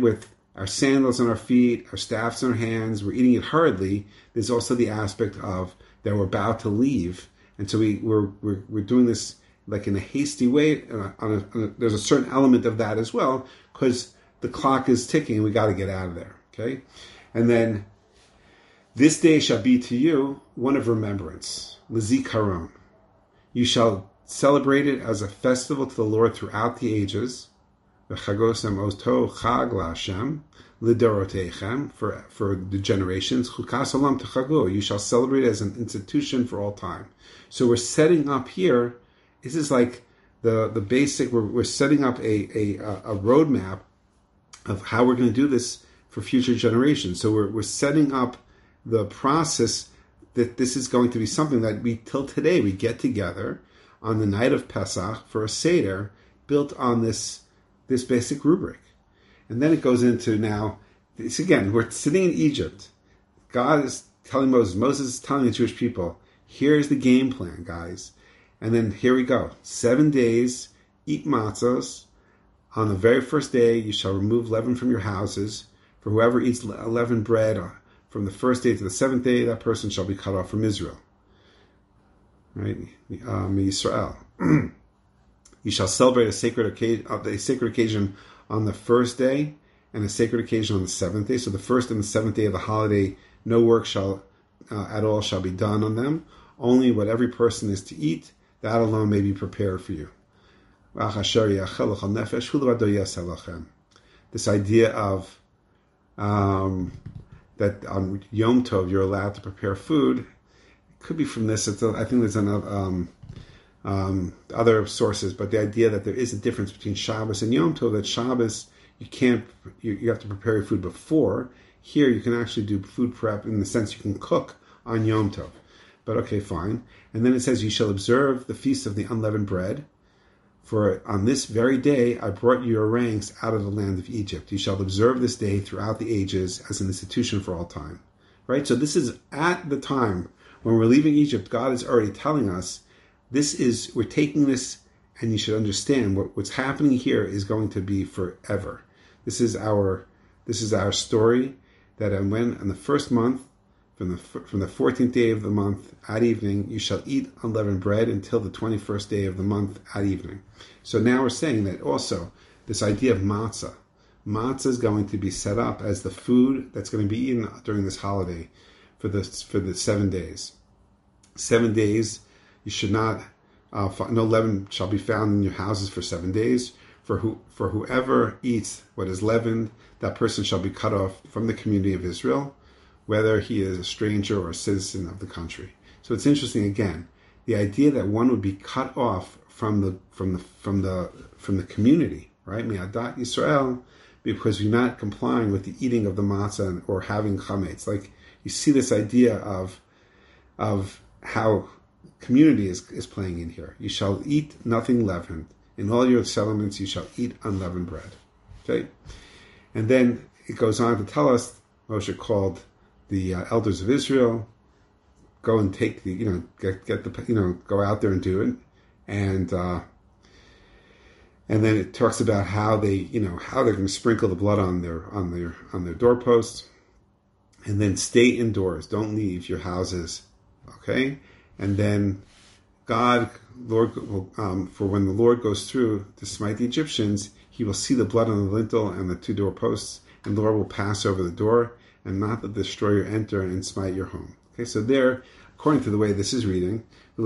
A: our sandals on our feet, our staffs in our hands, we're eating it hurriedly. There's also the aspect of that we're about to leave. And so we, we're, we're, we're doing this like in a hasty way. On a, on a, on a, there's a certain element of that as well, because the clock is ticking and we got to get out of there. Okay? And then, this day shall be to you one of remembrance, l'zikaron. You shall celebrate it as a festival to the Lord throughout the ages. V'chagosem oto chag la'Hashem l'dorotechem, for for the generations. Chukas olam techagu. You shall celebrate it as an institution for all time. So we're setting up here. This is like the the basic. We're we're setting up a a a roadmap of how we're going to do this for future generations. So we're we're setting up the process that this is going to be something that we, till today, we get together on the night of Pesach for a Seder built on this this basic rubric. And then it goes into now, it's again, we're sitting in Egypt. God is telling Moses, Moses is telling the Jewish people, here's the game plan, guys. And then here we go. Seven days, eat matzos. On the very first day, you shall remove leaven from your houses. For whoever eats leavened bread from the first day to the seventh day, that person shall be cut off from Israel. Right? Um, Israel. You shall celebrate a sacred occasion, a sacred occasion on the first day, and a sacred occasion on the seventh day. So the first and the seventh day of the holiday, no work shall uh, at all shall be done on them. Only what every person is to eat, that alone may be prepared for you. This idea of um, that on Yom Tov you're allowed to prepare food. It could be from this. It's a, I think there's another um, um, other sources, but the idea that there is a difference between Shabbos and Yom Tov. That Shabbos you can't you, you have to prepare your food before. Here you can actually do food prep in the sense you can cook on Yom Tov. But okay, fine. And then it says, "You shall observe the feast of the unleavened bread. For on this very day I brought you your ranks out of the land of Egypt. You shall observe this day throughout the ages as an institution for all time." Right? So this is at the time when we're leaving Egypt. God is already telling us, this is, we're taking this, and you should understand what, what's happening here is going to be forever. This is our, this is our story, that when in the first month, From the from the fourteenth day of the month at evening, you shall eat unleavened bread until the twenty-first day of the month at evening. So now we're saying that also this idea of matzah. Matzah is going to be set up as the food that's going to be eaten during this holiday for the, for the seven days. Seven days, you should not, uh, no leaven shall be found in your houses for seven days. For who for whoever eats what is leavened, that person shall be cut off from the community of Israel, whether he is a stranger or a citizen of the country. So it's interesting again, the idea that one would be cut off from the from the from the from the community, right? Me'adat Yisrael, because you're not complying with the eating of the matzah or having chametz. Like you see this idea of of how community is, is playing in here. You shall eat nothing leavened. In all your settlements you shall eat unleavened bread. Okay? And then it goes on to tell us, Moshe called the uh, elders of Israel, go and take the, you know, get get the, you know, go out there and do it, and uh, and then it talks about how they, you know, how they're going to sprinkle the blood on their on their on their doorposts, and then stay indoors, don't leave your houses, okay, and then God, Lord, will, um, for when the Lord goes through to smite the Egyptians, He will see the blood on the lintel and the two doorposts, and the Lord will pass over the door, and not the destroyer enter and smite your home. Okay, so there, according to the way this is reading, the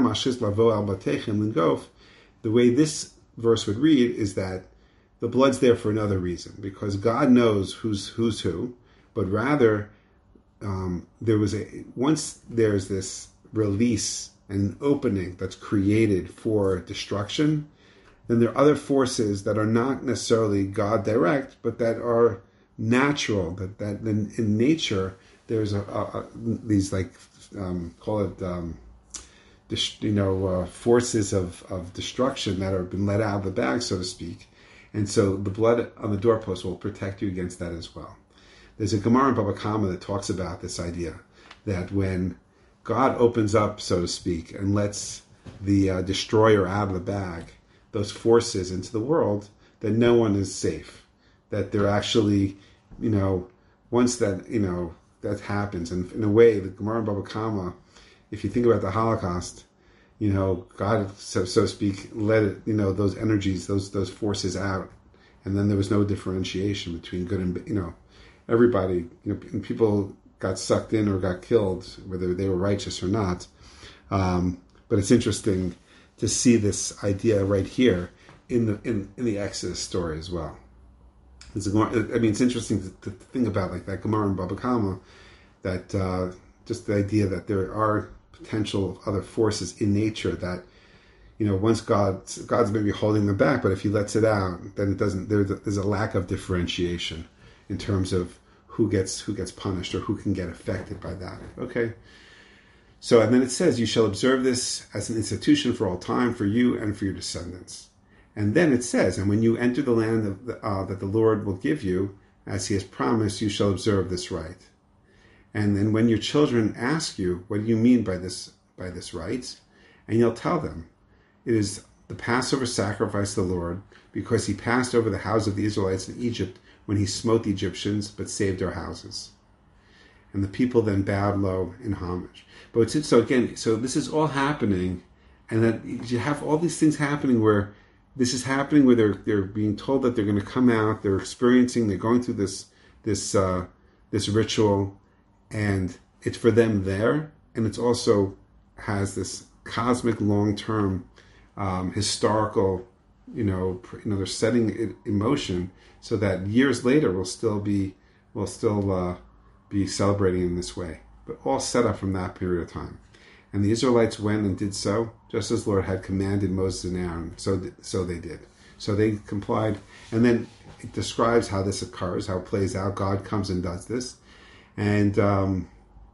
A: way this verse would read is that the blood's there for another reason, because God knows who's who's who, but rather um, there was a once there's this release and opening that's created for destruction, then there are other forces that are not necessarily God direct, but that are natural, that that in, in nature there's a, a, a these like um, call it um, dis, you know uh, forces of, of destruction that have been let out of the bag, so to speak, and so the blood on the doorpost will protect you against that as well. There's a Gemara in Baba Kama that talks about this idea that when God opens up, so to speak, and lets the uh, destroyer out of the bag, those forces into the world, that no one is safe. That they're actually, you know, once that, you know, that happens, and in a way, the Gemara and Baba Kama, if you think about the Holocaust, you know, God, so, so to speak, let it, you know, those energies, those those forces out, and then there was no differentiation between good and, you know, everybody, you know, and people got sucked in or got killed, whether they were righteous or not. Um, but it's interesting to see this idea right here in the in, in the Exodus story as well. It's a, I mean, it's interesting to, to think about like that Gemara and Baba Kama, that uh, just the idea that there are potential other forces in nature that, you know, once God God's maybe holding them back, but if He lets it out, then it doesn't. There's a, there's a lack of differentiation in terms of who gets who gets punished or who can get affected by that. Okay. So, and then it says, you shall observe this as an institution for all time, for you and for your descendants. And then it says, and when you enter the land of the, uh, that the Lord will give you, as He has promised, you shall observe this rite. And then when your children ask you, what do you mean by this by this rite? And you'll tell them, it is the Passover sacrifice to the Lord, because He passed over the house of the Israelites in Egypt when He smote the Egyptians, but saved our houses. And the people then bowed low in homage. But it's, so again, so this is all happening, and that you have all these things happening where this is happening where they're they're being told that they're going to come out, they're experiencing, they're going through this this uh, this ritual, and it's for them there, and it's also has this cosmic long-term um, historical, you know, you know, they're setting it in motion so that years later we'll still be we'll still uh, be celebrating in this way. But all set up from that period of time. And the Israelites went and did so, just as the Lord had commanded Moses and Aaron. So, so they did. So they complied. And then it describes how this occurs, how it plays out. God comes and does this. And um,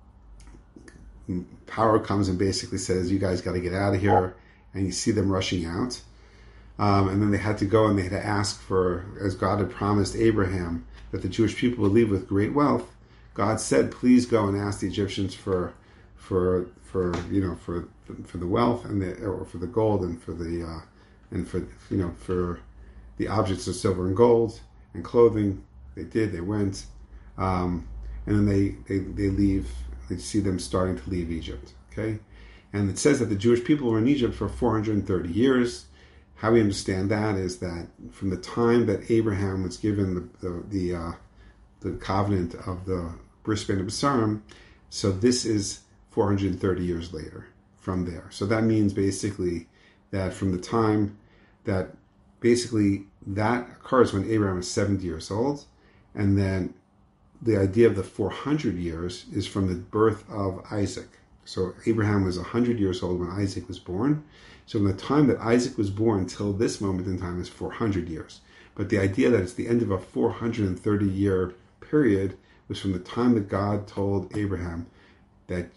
A: power comes and basically says, you guys got to get out of here. And you see them rushing out. Um, and then they had to go and they had to ask for, as God had promised Abraham, that the Jewish people would leave with great wealth. God said, "Please go and ask the Egyptians for, for, for you know, for, for the wealth and the, or for the gold and for the, uh, and for you know, for the objects of silver and gold and clothing." They did. They went, um, and then they, they, they leave. They see them starting to leave Egypt. Okay, and it says that the Jewish people were in Egypt for four hundred thirty years. How we understand that is that from the time that Abraham was given the the the, uh, the covenant of the Bris Bein Habesarim, so this is four hundred thirty years later from there. So that means basically that from the time that basically that occurs when Abraham was seventy years old, and then the idea of the four hundred years is from the birth of Isaac. So Abraham was one hundred years old when Isaac was born. So from the time that Isaac was born till this moment in time is four hundred years. But the idea that it's the end of a four hundred thirty year period was from the time that God told Abraham that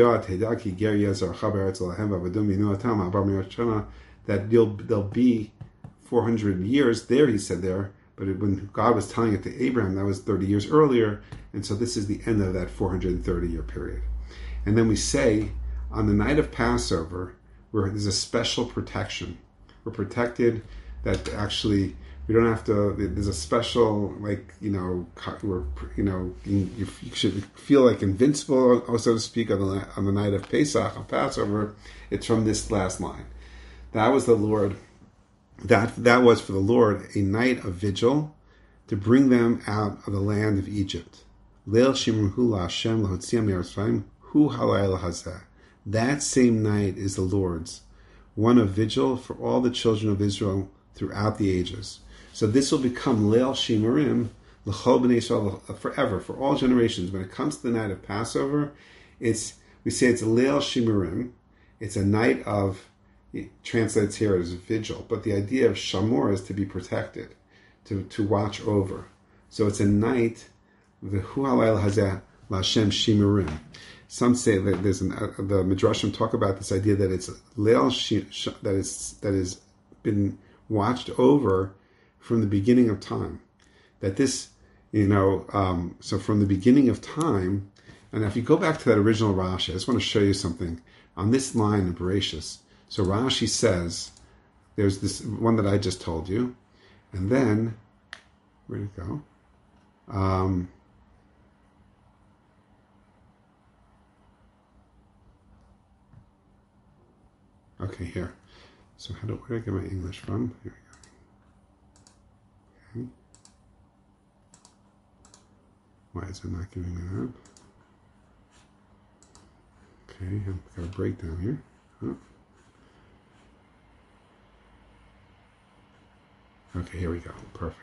A: that you'll, there'll be four hundred years there, he said there, but it, when God was telling it to Abraham, that was thirty years earlier, and so this is the end of that four hundred thirty year period. And then we say, on the night of Passover, where there's a special protection. We're protected that actually we don't have to, there's a special, like, you know, we're, you know, you, you should feel like invincible, so to speak, on the, on the night of Pesach, of Passover. It's from this last line. That was the Lord, that, that was for the Lord a night of vigil to bring them out of the land of Egypt. Leil Shimru La Hashem Lahotziam Mitzrayim Hu Halayla Hazeh. That same night is the Lord's, one of vigil for all the children of Israel throughout the ages. So this will become Leil Shimurim, L'chol B'nai Yisrael, forever, for all generations. When it comes to the night of Passover, it's we say it's Leil Shimurim. It's a night of, it translates here as vigil, but the idea of Shamor is to be protected, to, to watch over. So it's a night, the Hu Halayla Hazeh L'Hashem Shimurim. Some say that there's an, uh, the Midrashim talk about this idea that it's Leil sh- sh- that is that has been watched over from the beginning of time. That this, you know, um, so from the beginning of time, and if you go back to that original Rashi, I just want to show you something on this line in Bereshis. So Rashi says, there's this one that I just told you, and then where'd it go? Um, okay, here. So how do where do I get my English from? Here we go. Okay. Why is it not giving me that? Okay, I've got a breakdown here. Oh. Okay, here we go. Perfect.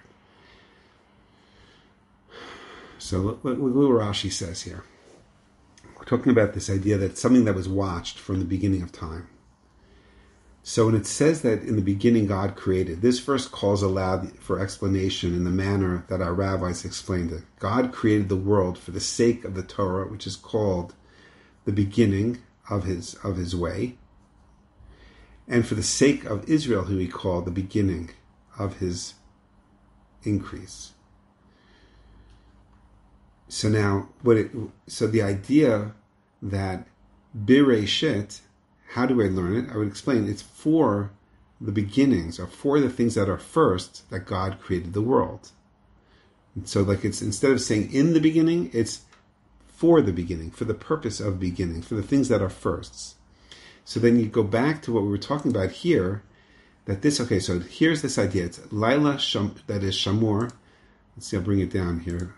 A: So look, look, look what Rashi says here. We're talking about this idea that it's something that was watched from the beginning of time. So when it says that in the beginning God created, this verse calls aloud for explanation in the manner that our rabbis explained it. God created the world for the sake of the Torah, which is called the beginning of his of his way, and for the sake of Israel, who he called the beginning of his increase. So now, what? It, so the idea that Bereshit, how do I learn it? I would explain it's for the beginnings, or for the things that are first, that God created the world. And so, like, it's instead of saying in the beginning, it's for the beginning, for the purpose of beginning, for the things that are firsts. So then you go back to what we were talking about here. That this, okay, so here's this idea. It's Laila, Sham, that is Shamor. Let's see, I'll bring it down here.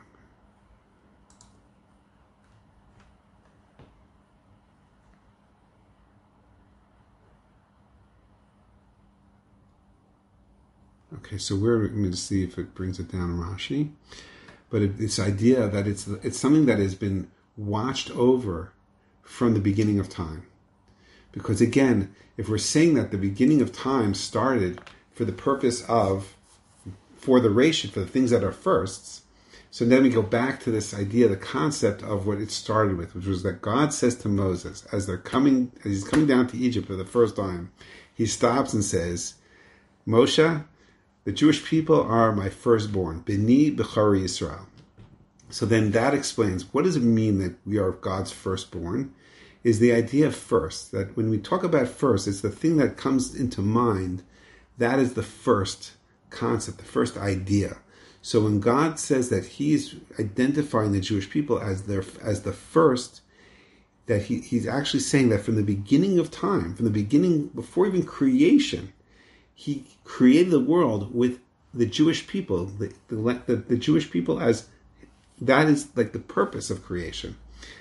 A: Okay, so we're going to see if it brings it down in Rashi. But it, this idea that it's it's something that has been watched over from the beginning of time. Because again, if we're saying that the beginning of time started for the purpose of, for the ratio, for the things that are firsts, so then we go back to this idea, the concept of what it started with, which was that God says to Moses, as they're coming, as he's coming down to Egypt for the first time, he stops and says, Moshe, the Jewish people are my firstborn, B'ni B'chari Yisrael. So then that explains, what does it mean that we are God's firstborn? Is the idea of first, that when we talk about first, it's the thing that comes into mind. That is the first concept, the first idea. So when God says that he's identifying the Jewish people as their as the first, that he, he's actually saying that from the beginning of time, from the beginning, before even creation, he created the world with the Jewish people, the, the, the, the Jewish people as, that is like the purpose of creation.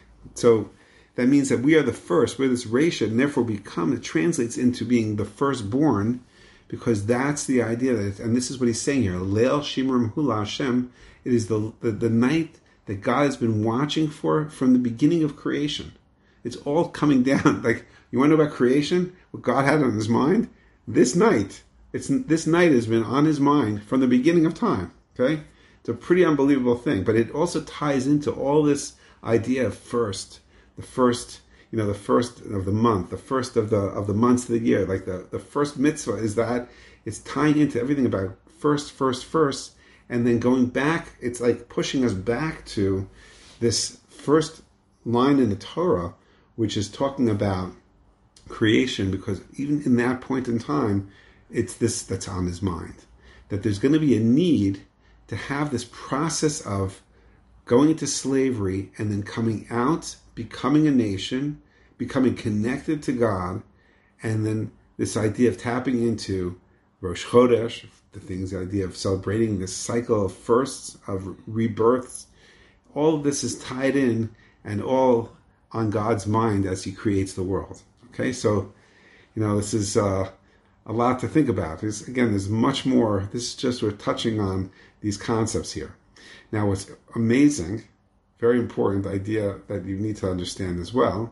A: So that means that we are the first, we're this ratio, and therefore become, it translates into being the firstborn, because that's the idea, that, and this is what he's saying here, Leil Shimrim Hula Hashem, it is the, the, the night that God has been watching for from the beginning of creation. It's all coming down. Like, you want to know about creation? What God had on his mind? This night. It's this night has been on his mind from the beginning of time. Okay? It's a pretty unbelievable thing. But it also ties into all this idea of first. The first, you know, the first of the month, the first of the of the months of the year. Like the, the first mitzvah is that it's tying into everything about first, first, first, and then going back. It's like pushing us back to this first line in the Torah, which is talking about creation, because even in that point in time, it's this that's on his mind. That there's going to be a need to have this process of going into slavery and then coming out, becoming a nation, becoming connected to God, and then this idea of tapping into Rosh Chodesh, the things, the idea of celebrating this cycle of firsts, of rebirths. All of this is tied in and all on God's mind as he creates the world. Okay, so, you know, this is uh, a lot to think about. There's, again, there's much more. This is just, we're touching on these concepts here. Now, what's amazing, very important idea that you need to understand as well,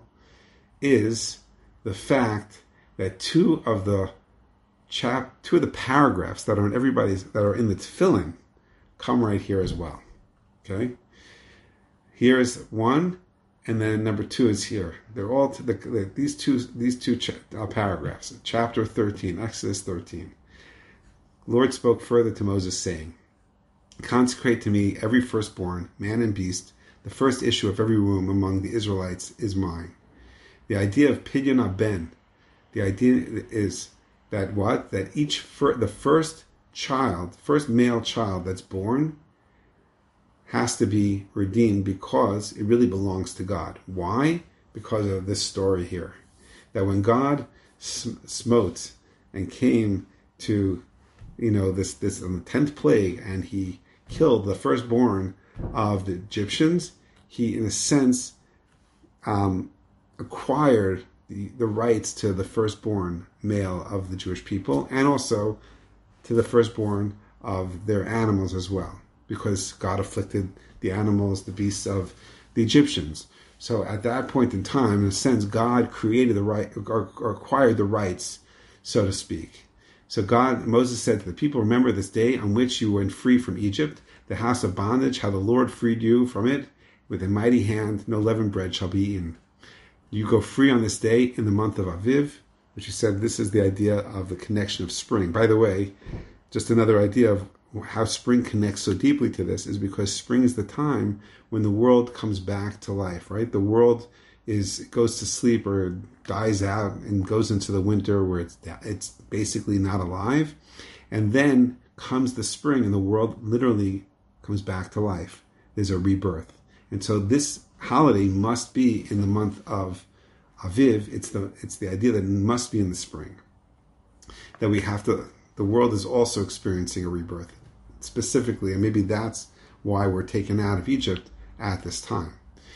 A: is the fact that two of the chap, two of the paragraphs that are in everybody's, that are in the Tefillin, come right here as well. Okay, here is one, and then number two is here. They're all the, the, these two these two ch- uh, paragraphs. Chapter thirteen, Exodus thirteen. Lord spoke further to Moses, saying, "Consecrate to me every firstborn, man and beast. The first issue of every womb among the Israelites is mine." The idea of Pidyon Haben, the idea is that what? That each, fir- the first child, first male child that's born, has to be redeemed because it really belongs to God. Why? Because of this story here. That when God sm- smote and came to, you know, this, this on the tenth plague, and he killed the firstborn of the Egyptians, he, in a sense, um, acquired the, the rights to the firstborn male of the Jewish people, and also to the firstborn of their animals as well, because God afflicted the animals, the beasts of the Egyptians. So at that point in time, in a sense, God created the right, or, or acquired the rights, so to speak. So God, Moses said to the people, remember this day on which you went free from Egypt, the house of bondage, how the Lord freed you from it. With a mighty hand, no leavened bread shall be eaten. You go free on this day in the month of Aviv, which he said this is the idea of the connection of spring. By the way, just another idea of how spring connects so deeply to this is because spring is the time when the world comes back to life, right? The world is goes to sleep or dies out and goes into the winter where it's it's basically not alive. And then comes the spring and the world literally comes back to life. There's a rebirth. And so this holiday must be in the month of Aviv. It's the it's the idea that it must be in the spring. That we have to, the world is also experiencing a rebirth specifically, and maybe that's why we're taken out of Egypt at this time.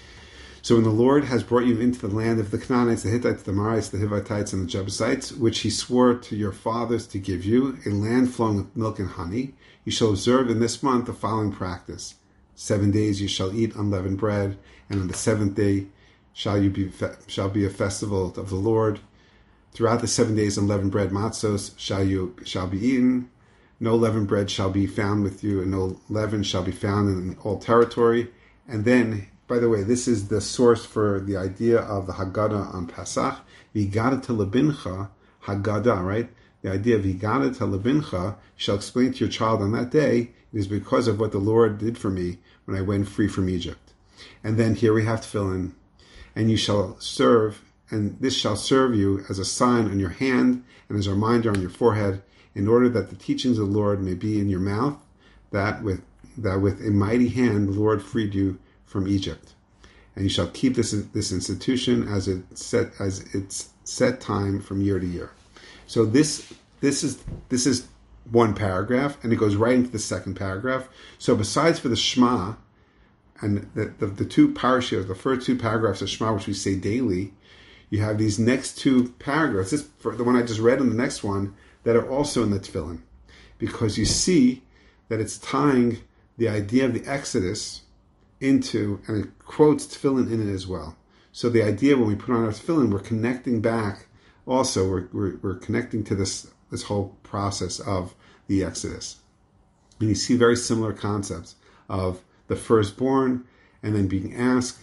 A: So when the Lord has brought you into the land of the Canaanites, the Hittites, the Amorites, the Hivitites, and the Jebusites, which he swore to your fathers to give you, a land flowing with milk and honey, you shall observe in this month the following practice. Seven days you shall eat unleavened bread, and on the seventh day shall you be shall be a festival of the Lord. Throughout the seven days unleavened bread matzos shall you shall be eaten. No leavened bread shall be found with you, and no leaven shall be found in all territory. And then, by the way, this is the source for the idea of the Haggadah on Pesach. V'higadah lebincha, Haggadah, right? The idea of V'higadah lebincha, shall explain to your child on that day, it is because of what the Lord did for me when I went free from Egypt. And then here we have to fill in, and you shall serve, and this shall serve you as a sign on your hand and as a reminder on your forehead, in order that the teachings of the Lord may be in your mouth, that with that with a mighty hand the Lord freed you from Egypt. And you shall keep this this institution as it set as its set time from year to year. So this this is this is one paragraph, and it goes right into the second paragraph. So besides for the Shema and the the, the two parashiyos, the first two paragraphs of Shema, which we say daily, you have these next two paragraphs. This for the one I just read and the next one that are also in the Tefillin, because you see that it's tying the idea of the Exodus into, and it quotes Tefillin in it as well. So the idea when we put on our Tefillin, we're connecting back. Also, we're we're, we're connecting to this this whole process of the Exodus, and you see very similar concepts of the firstborn, and then being asked.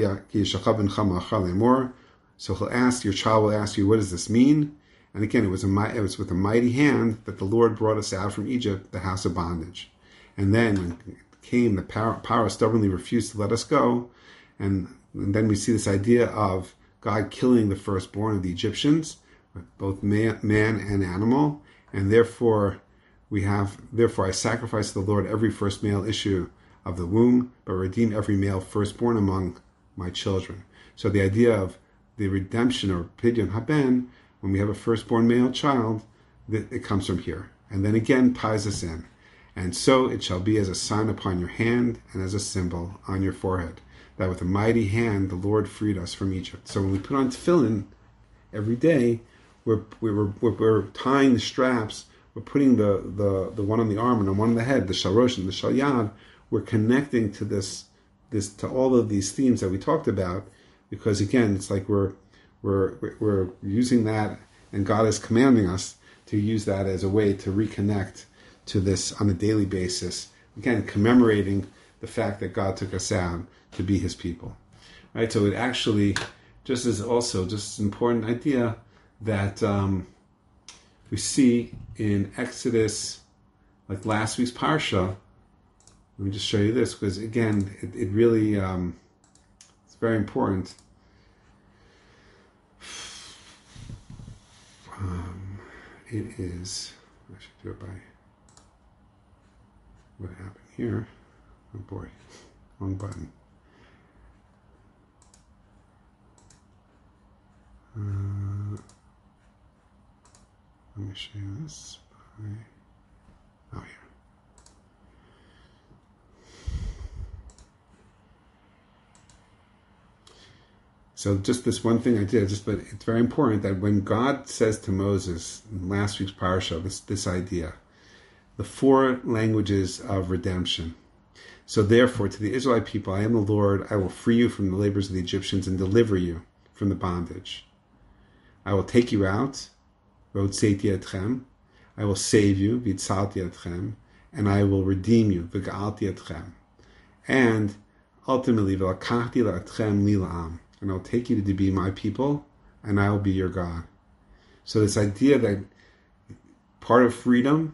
A: So he'll ask, your child will ask you, what does this mean? And again, it was a it was with a mighty hand that the Lord brought us out from Egypt, the house of bondage. And then when it came, the power, power stubbornly refused to let us go. And, and then we see this idea of God killing the firstborn of the Egyptians, both man, man and animal. And therefore, we have, therefore I sacrifice to the Lord every first male issue of the womb, but redeem every male firstborn among my children. So the idea of the redemption, or pidyon haben, when we have a firstborn male child, it comes from here. And then again ties us in. And so it shall be as a sign upon your hand and as a symbol on your forehead, that with a mighty hand the Lord freed us from Egypt. So when we put on tefillin every day, we're we're we're, we're tying the straps, we're putting the, the, the one on the arm and the one on the head, the shalrosh and the shalyad. We're connecting to this this to all of these themes that we talked about, because again, it's like we're We're we're using that, and God is commanding us to use that as a way to reconnect to this on a daily basis. Again, commemorating the fact that God took us out to be His people, right? So it actually just is also just an important idea that um, we see in Exodus, like last week's parsha. Let me just show you this, because again, it, it really um, it's very important. Um, it is, I should do it by what happened here. Oh boy, wrong button. Uh, let me show you this. Oh, here. So just this one thing I did, just but it's very important that when God says to Moses in last week's parasha, this this idea, the four languages of redemption. So therefore, to the Israelite people, I am the Lord. I will free you from the labors of the Egyptians and deliver you from the bondage. I will take you out, v'hotzeti etchem. I will save you, v'itzalti etchem, and I will redeem you, v'ga'alti etchem. And ultimately, v'lakachti la'etchem li la'am. And I'll take you to be my people, and I will be your God. So this idea that part of freedom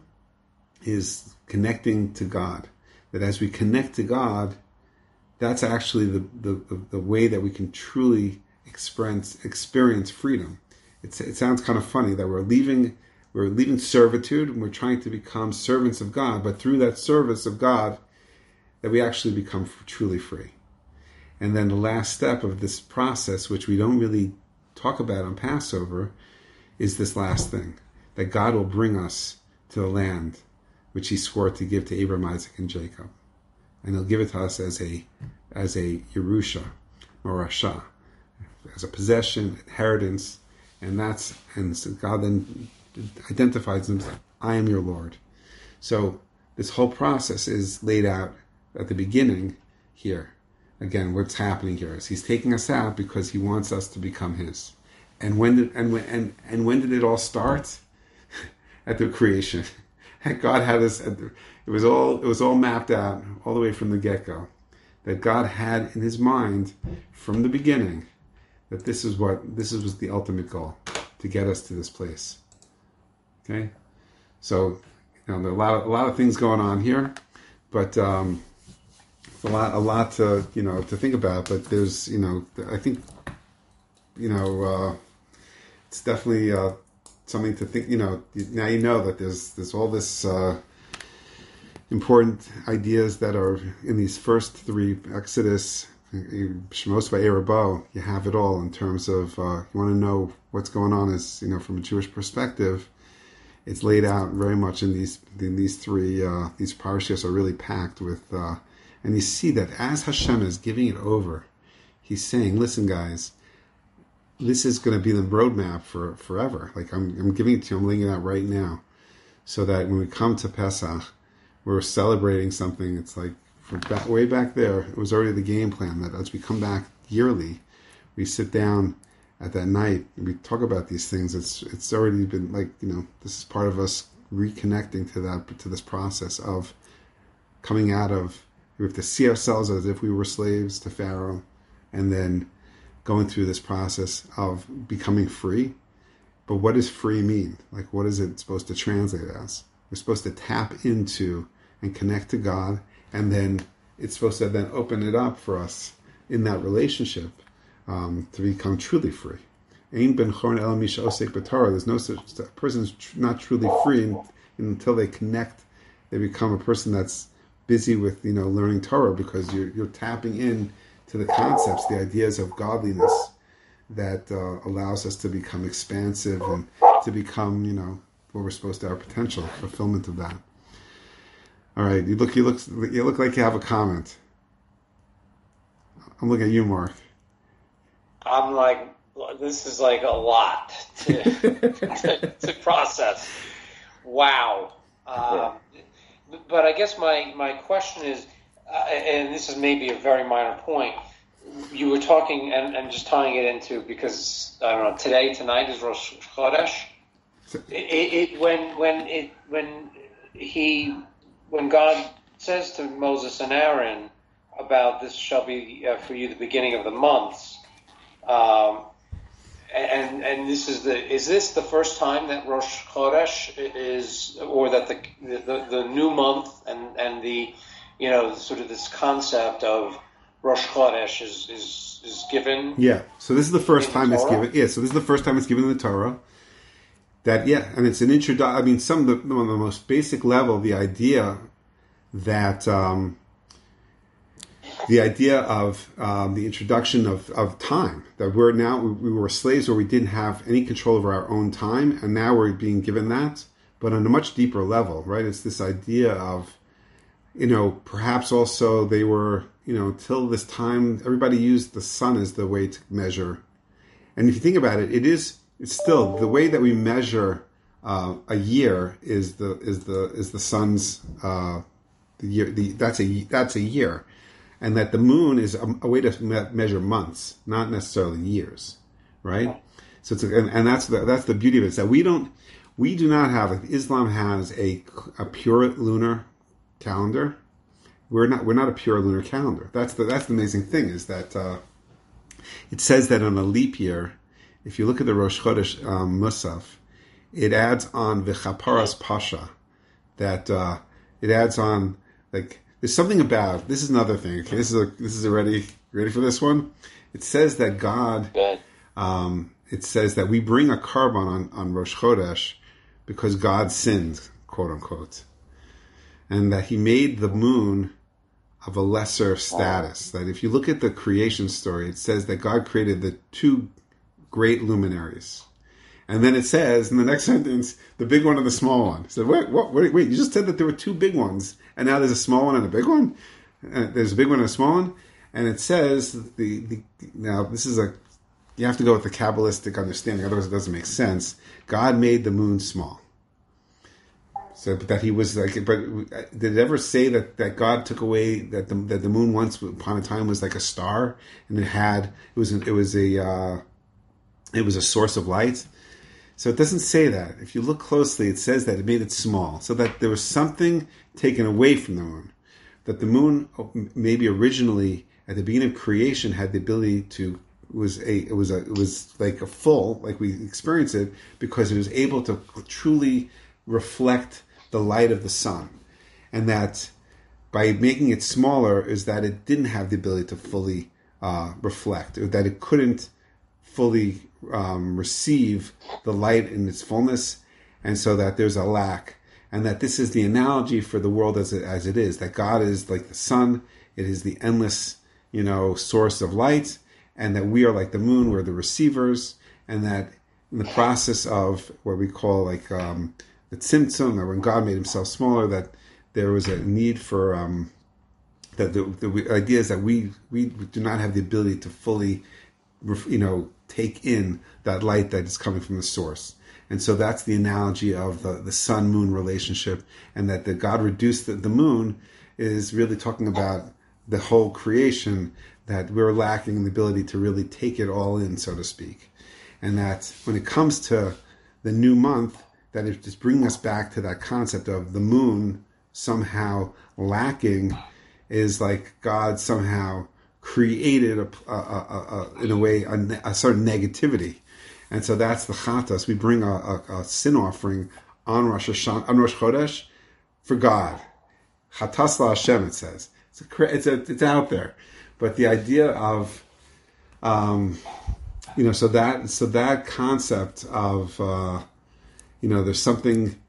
A: is connecting to God. That as we connect to God, that's actually the, the, the way that we can truly experience experience freedom. It's, it sounds kind of funny that we're leaving we're leaving servitude and we're trying to become servants of God, but through that service of God, that we actually become truly free. And then the last step of this process, which we don't really talk about on Passover, is this last thing, that God will bring us to the land which he swore to give to Abraham, Isaac, and Jacob. And he'll give it to us as a as a Yerusha, or Rasha, as a possession, inheritance, and that's and so God then identifies him as, I am your Lord. So this whole process is laid out at the beginning here. Again, what's happening here is he's taking us out because he wants us to become his. And when did and when and, and when did it all start? At the creation. God had us. It was all. It was all mapped out all the way from the get-go. That God had in His mind from the beginning that this is what this is was the ultimate goal, to get us to this place. Okay, so you know there are a lot of, a lot of things going on here, but um, a lot a lot to you know to think about. But there's you know I think you know uh, it's definitely. Uh, Something to think, you know, now you know that there's there's all this uh, important ideas that are in these first three Exodus, Shemos Va'erabo, you have it all in terms of, uh, you want to know what's going on is, you know, from a Jewish perspective, it's laid out very much in these in these three, uh, these parashas are really packed with, uh, and you see that as Hashem is giving it over, he's saying, listen guys, this is going to be the roadmap for forever. Like I'm, I'm giving it to you. I'm laying it out right now, so that when we come to Pesach, we're celebrating something. It's like from back, way back there. It was already the game plan that as we come back yearly, we sit down at that night and we talk about these things. It's it's already been like you know this is part of us reconnecting to that to this process of coming out of. We have to see ourselves as if we were slaves to Pharaoh, and then going through this process of becoming free. But what does free mean? Like, what is it supposed to translate as? We're supposed to tap into and connect to God, and then it's supposed to then open it up for us in that relationship um, to become truly free. Ein ben chorn el misha osek b'Torah. There's no such a person's not truly free in, until they connect. They become a person that's busy with you know learning Torah, because you're you're tapping in to the concepts, the ideas of godliness that uh, allows us to become expansive and to become, you know, what we're supposed to, our potential, fulfillment of that. All right, you look, you look, you look like you have a comment. I'm looking at you, Mark.
C: I'm like, this is like a lot to to, to process. Wow. Um, but I guess my my question is. Uh, and this is maybe a very minor point. You were talking and, and just tying it into, because I don't know, today, tonight is Rosh Chodesh. It, it, it, when when it when he when God says to Moses and Aaron about this shall be uh, for you the beginning of the months, um, and and this is the is this the first time that Rosh Chodesh is, or that the the, the new month and and the you know, sort of this concept of Rosh Chodesh is, is, is given.
A: Yeah. So this is the first time it's given. Yeah. So this is the first time it's given in the Torah. That yeah, and it's an introduction. I mean, some of the, on the most basic level, the idea that um, the idea of um, the introduction of, of time, that we're now, we were slaves where we didn't have any control over our own time, and now we're being given that, but on a much deeper level, right? It's this idea of, you know, perhaps also they were, you know, till this time, everybody used the sun as the way to measure. And if you think about it, it is, it's still, the way that we measure uh, a year is the, is the, is the sun's, uh, the year, the, that's a, that's a year. And that the moon is a, a way to me- measure months, not necessarily years, right? So it's a, and, and that's the that's the beauty of it, is that we don't, we do not have, like Islam has a a pure lunar calendar. We're not we're not a pure lunar calendar. That's the that's the amazing thing, is that uh, it says that on a leap year, if you look at the Rosh Chodesh um, Musaf, it adds on v'chaparas pasha, that uh, it adds on like. There's something about, this is another thing, okay, this is a, this is already, ready for this one? It says that God, um, it says that we bring a carbon on, on Rosh Chodesh because God sinned, quote unquote. And that he made the moon of a lesser status. That if you look at the creation story, it says that God created the two great luminaries. And then it says in the next sentence, the big one and the small one. He said, wait, what, wait, wait, you just said that there were two big ones, and now there's a small one and a big one? And there's a big one and a small one? And it says, the, the now this is a, you have to go with the Kabbalistic understanding, otherwise it doesn't make sense. God made the moon small. So but that he was like, but did it ever say that, that God took away, that the, that the moon once upon a time was like a star, and it had, it was, it was a, uh, it was a source of light? So it doesn't say that. If you look closely, it says that it made it small, so that there was something taken away from the moon. That the moon, maybe originally at the beginning of creation, had the ability to was a it was a it was like a full, like we experience it, because it was able to truly reflect the light of the sun, and that by making it smaller is that it didn't have the ability to fully uh, reflect, or that it couldn't fully um, receive the light in its fullness, and so that there's a lack, and that this is the analogy for the world as it, as it is, that God is like the sun, it is the endless, you know, source of light, and that we are like the moon, we're the receivers, and that in the process of what we call like um, the tzimtzum, that when God made himself smaller, that there was a need for um, that the, the idea is that we we do not have the ability to fully, you know, take in that light that is coming from the source. And so that's the analogy of the, the sun-moon relationship, and that the God reduced the, the moon is really talking about the whole creation, that we're lacking the ability to really take it all in, so to speak. And that when it comes to the new month, that it just brings us back to that concept of the moon somehow lacking, is like God somehow created a, a, a, a in a way a, a certain negativity, and so that's the chatas. We bring a, a, a sin offering on Rosh Hashanah, on Rosh Chodesh, for God. Chatas la Hashem, it says. It's a, it's a, it's out there, but the idea of, um, you know, so that so that concept of, uh, you know, there's something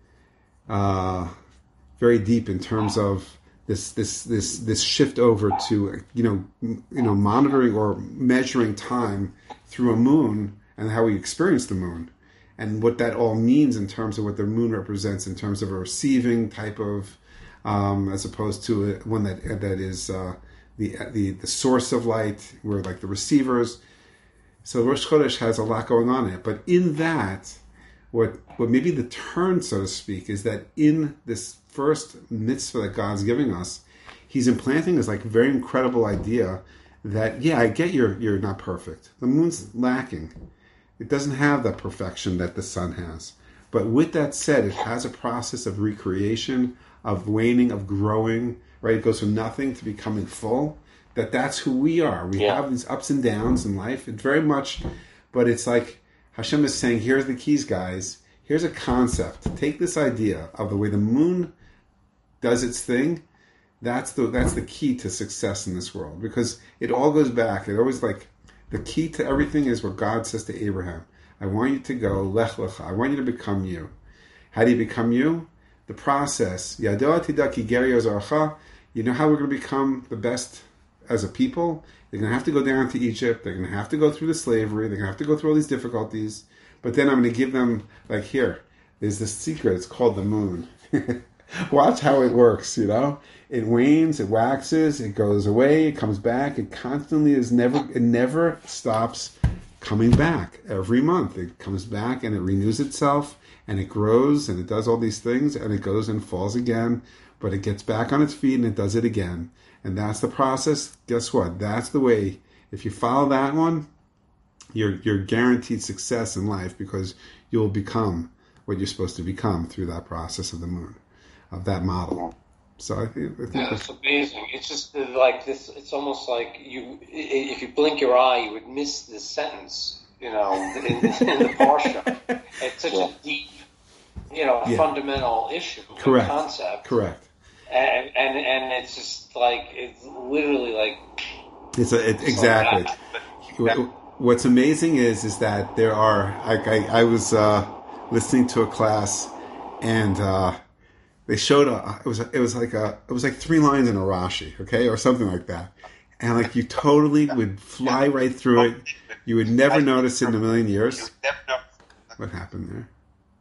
A: uh, very deep in terms of this this this this shift over to, you know, you know, monitoring or measuring time through a moon, and how we experience the moon, and what that all means in terms of what the moon represents in terms of a receiving type of, um, as opposed to one that that is uh, the the the source of light. We're like the receivers. So Rosh Chodesh has a lot going on in it, but in that, what what maybe the turn, so to speak, is that in this first mitzvah that God's giving us, he's implanting this like very incredible idea that, yeah, I get you're you're not perfect. The moon's lacking. It doesn't have that perfection that the sun has. But with that said, it has a process of recreation, of waning, of growing, right? It goes from nothing to becoming full. That that's who we are. We yeah. have these ups and downs in life. It's very much, but it's like Hashem is saying, here's the keys, guys. Here's a concept. Take this idea of the way the moon does its thing. That's the that's the key to success in this world, because it all goes back. It always like the key to everything is what God says to Abraham. I want you to go lech lecha. I want you to become you. How do you become you? The process. You know how we're going to become the best as a people. They're going to have to go down to Egypt. They're going to have to go through the slavery. They're going to have to go through all these difficulties. But then I'm going to give them, like, here, there's this secret. It's called the moon. Watch how it works, you know? It wanes, it waxes, it goes away, it comes back. It constantly is never, it never stops coming back. Every month it comes back and it renews itself and it grows and it does all these things and it goes and falls again. But it gets back on its feet and it does it again. And that's the process. Guess what? That's the way. If you follow that one, you're you're guaranteed success in life because you'll become what you're supposed to become through that process of the moon, of that model. So I think, I think
C: yeah, it's amazing. It's just like this. It's almost like you, if you blink your eye, you would miss this sentence. You know, in, in the Parsha. It's such a deep, you know, yeah. fundamental issue,
A: correct,
C: concept.
A: Correct.
C: And, and and it's just like it's literally like
A: it's a, it, exactly. Like What's amazing is is that there are. Like I, I was uh, listening to a class, and uh, they showed a. It was a, it was like a. It was like three lines in a Rashi, okay, or something like that, and like you totally would fly right through it. You would never notice it in a million years. What happened there?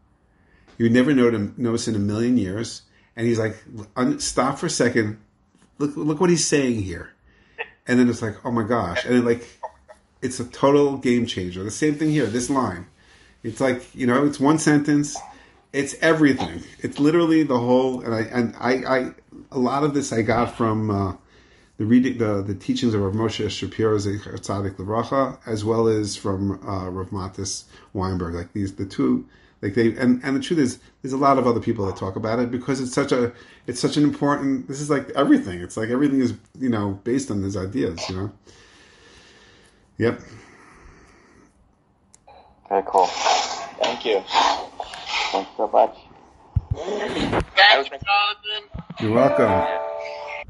A: You would never notice in a million years. And he's like, stop for a second. Look, look what he's saying here. And then it's like, oh my gosh. And then like, it's a total game changer. The same thing here, this line. It's like, you know, it's one sentence. It's everything. It's literally the whole, and I, and I, I a lot of this I got from uh, the reading, the, the teachings of Rav Moshe Shapiro Tzadik Levracha, as well as from uh, Rav Matis Weinberg. Like these, the two, Like they and, and the truth is, there's a lot of other people that talk about it because it's such a it's such an important. This is like everything. It's like everything is you know based on these ideas. You know. Yep.
D: Very cool. Thank you. Thanks so much.
B: Thank you, Jonathan.
A: You're welcome.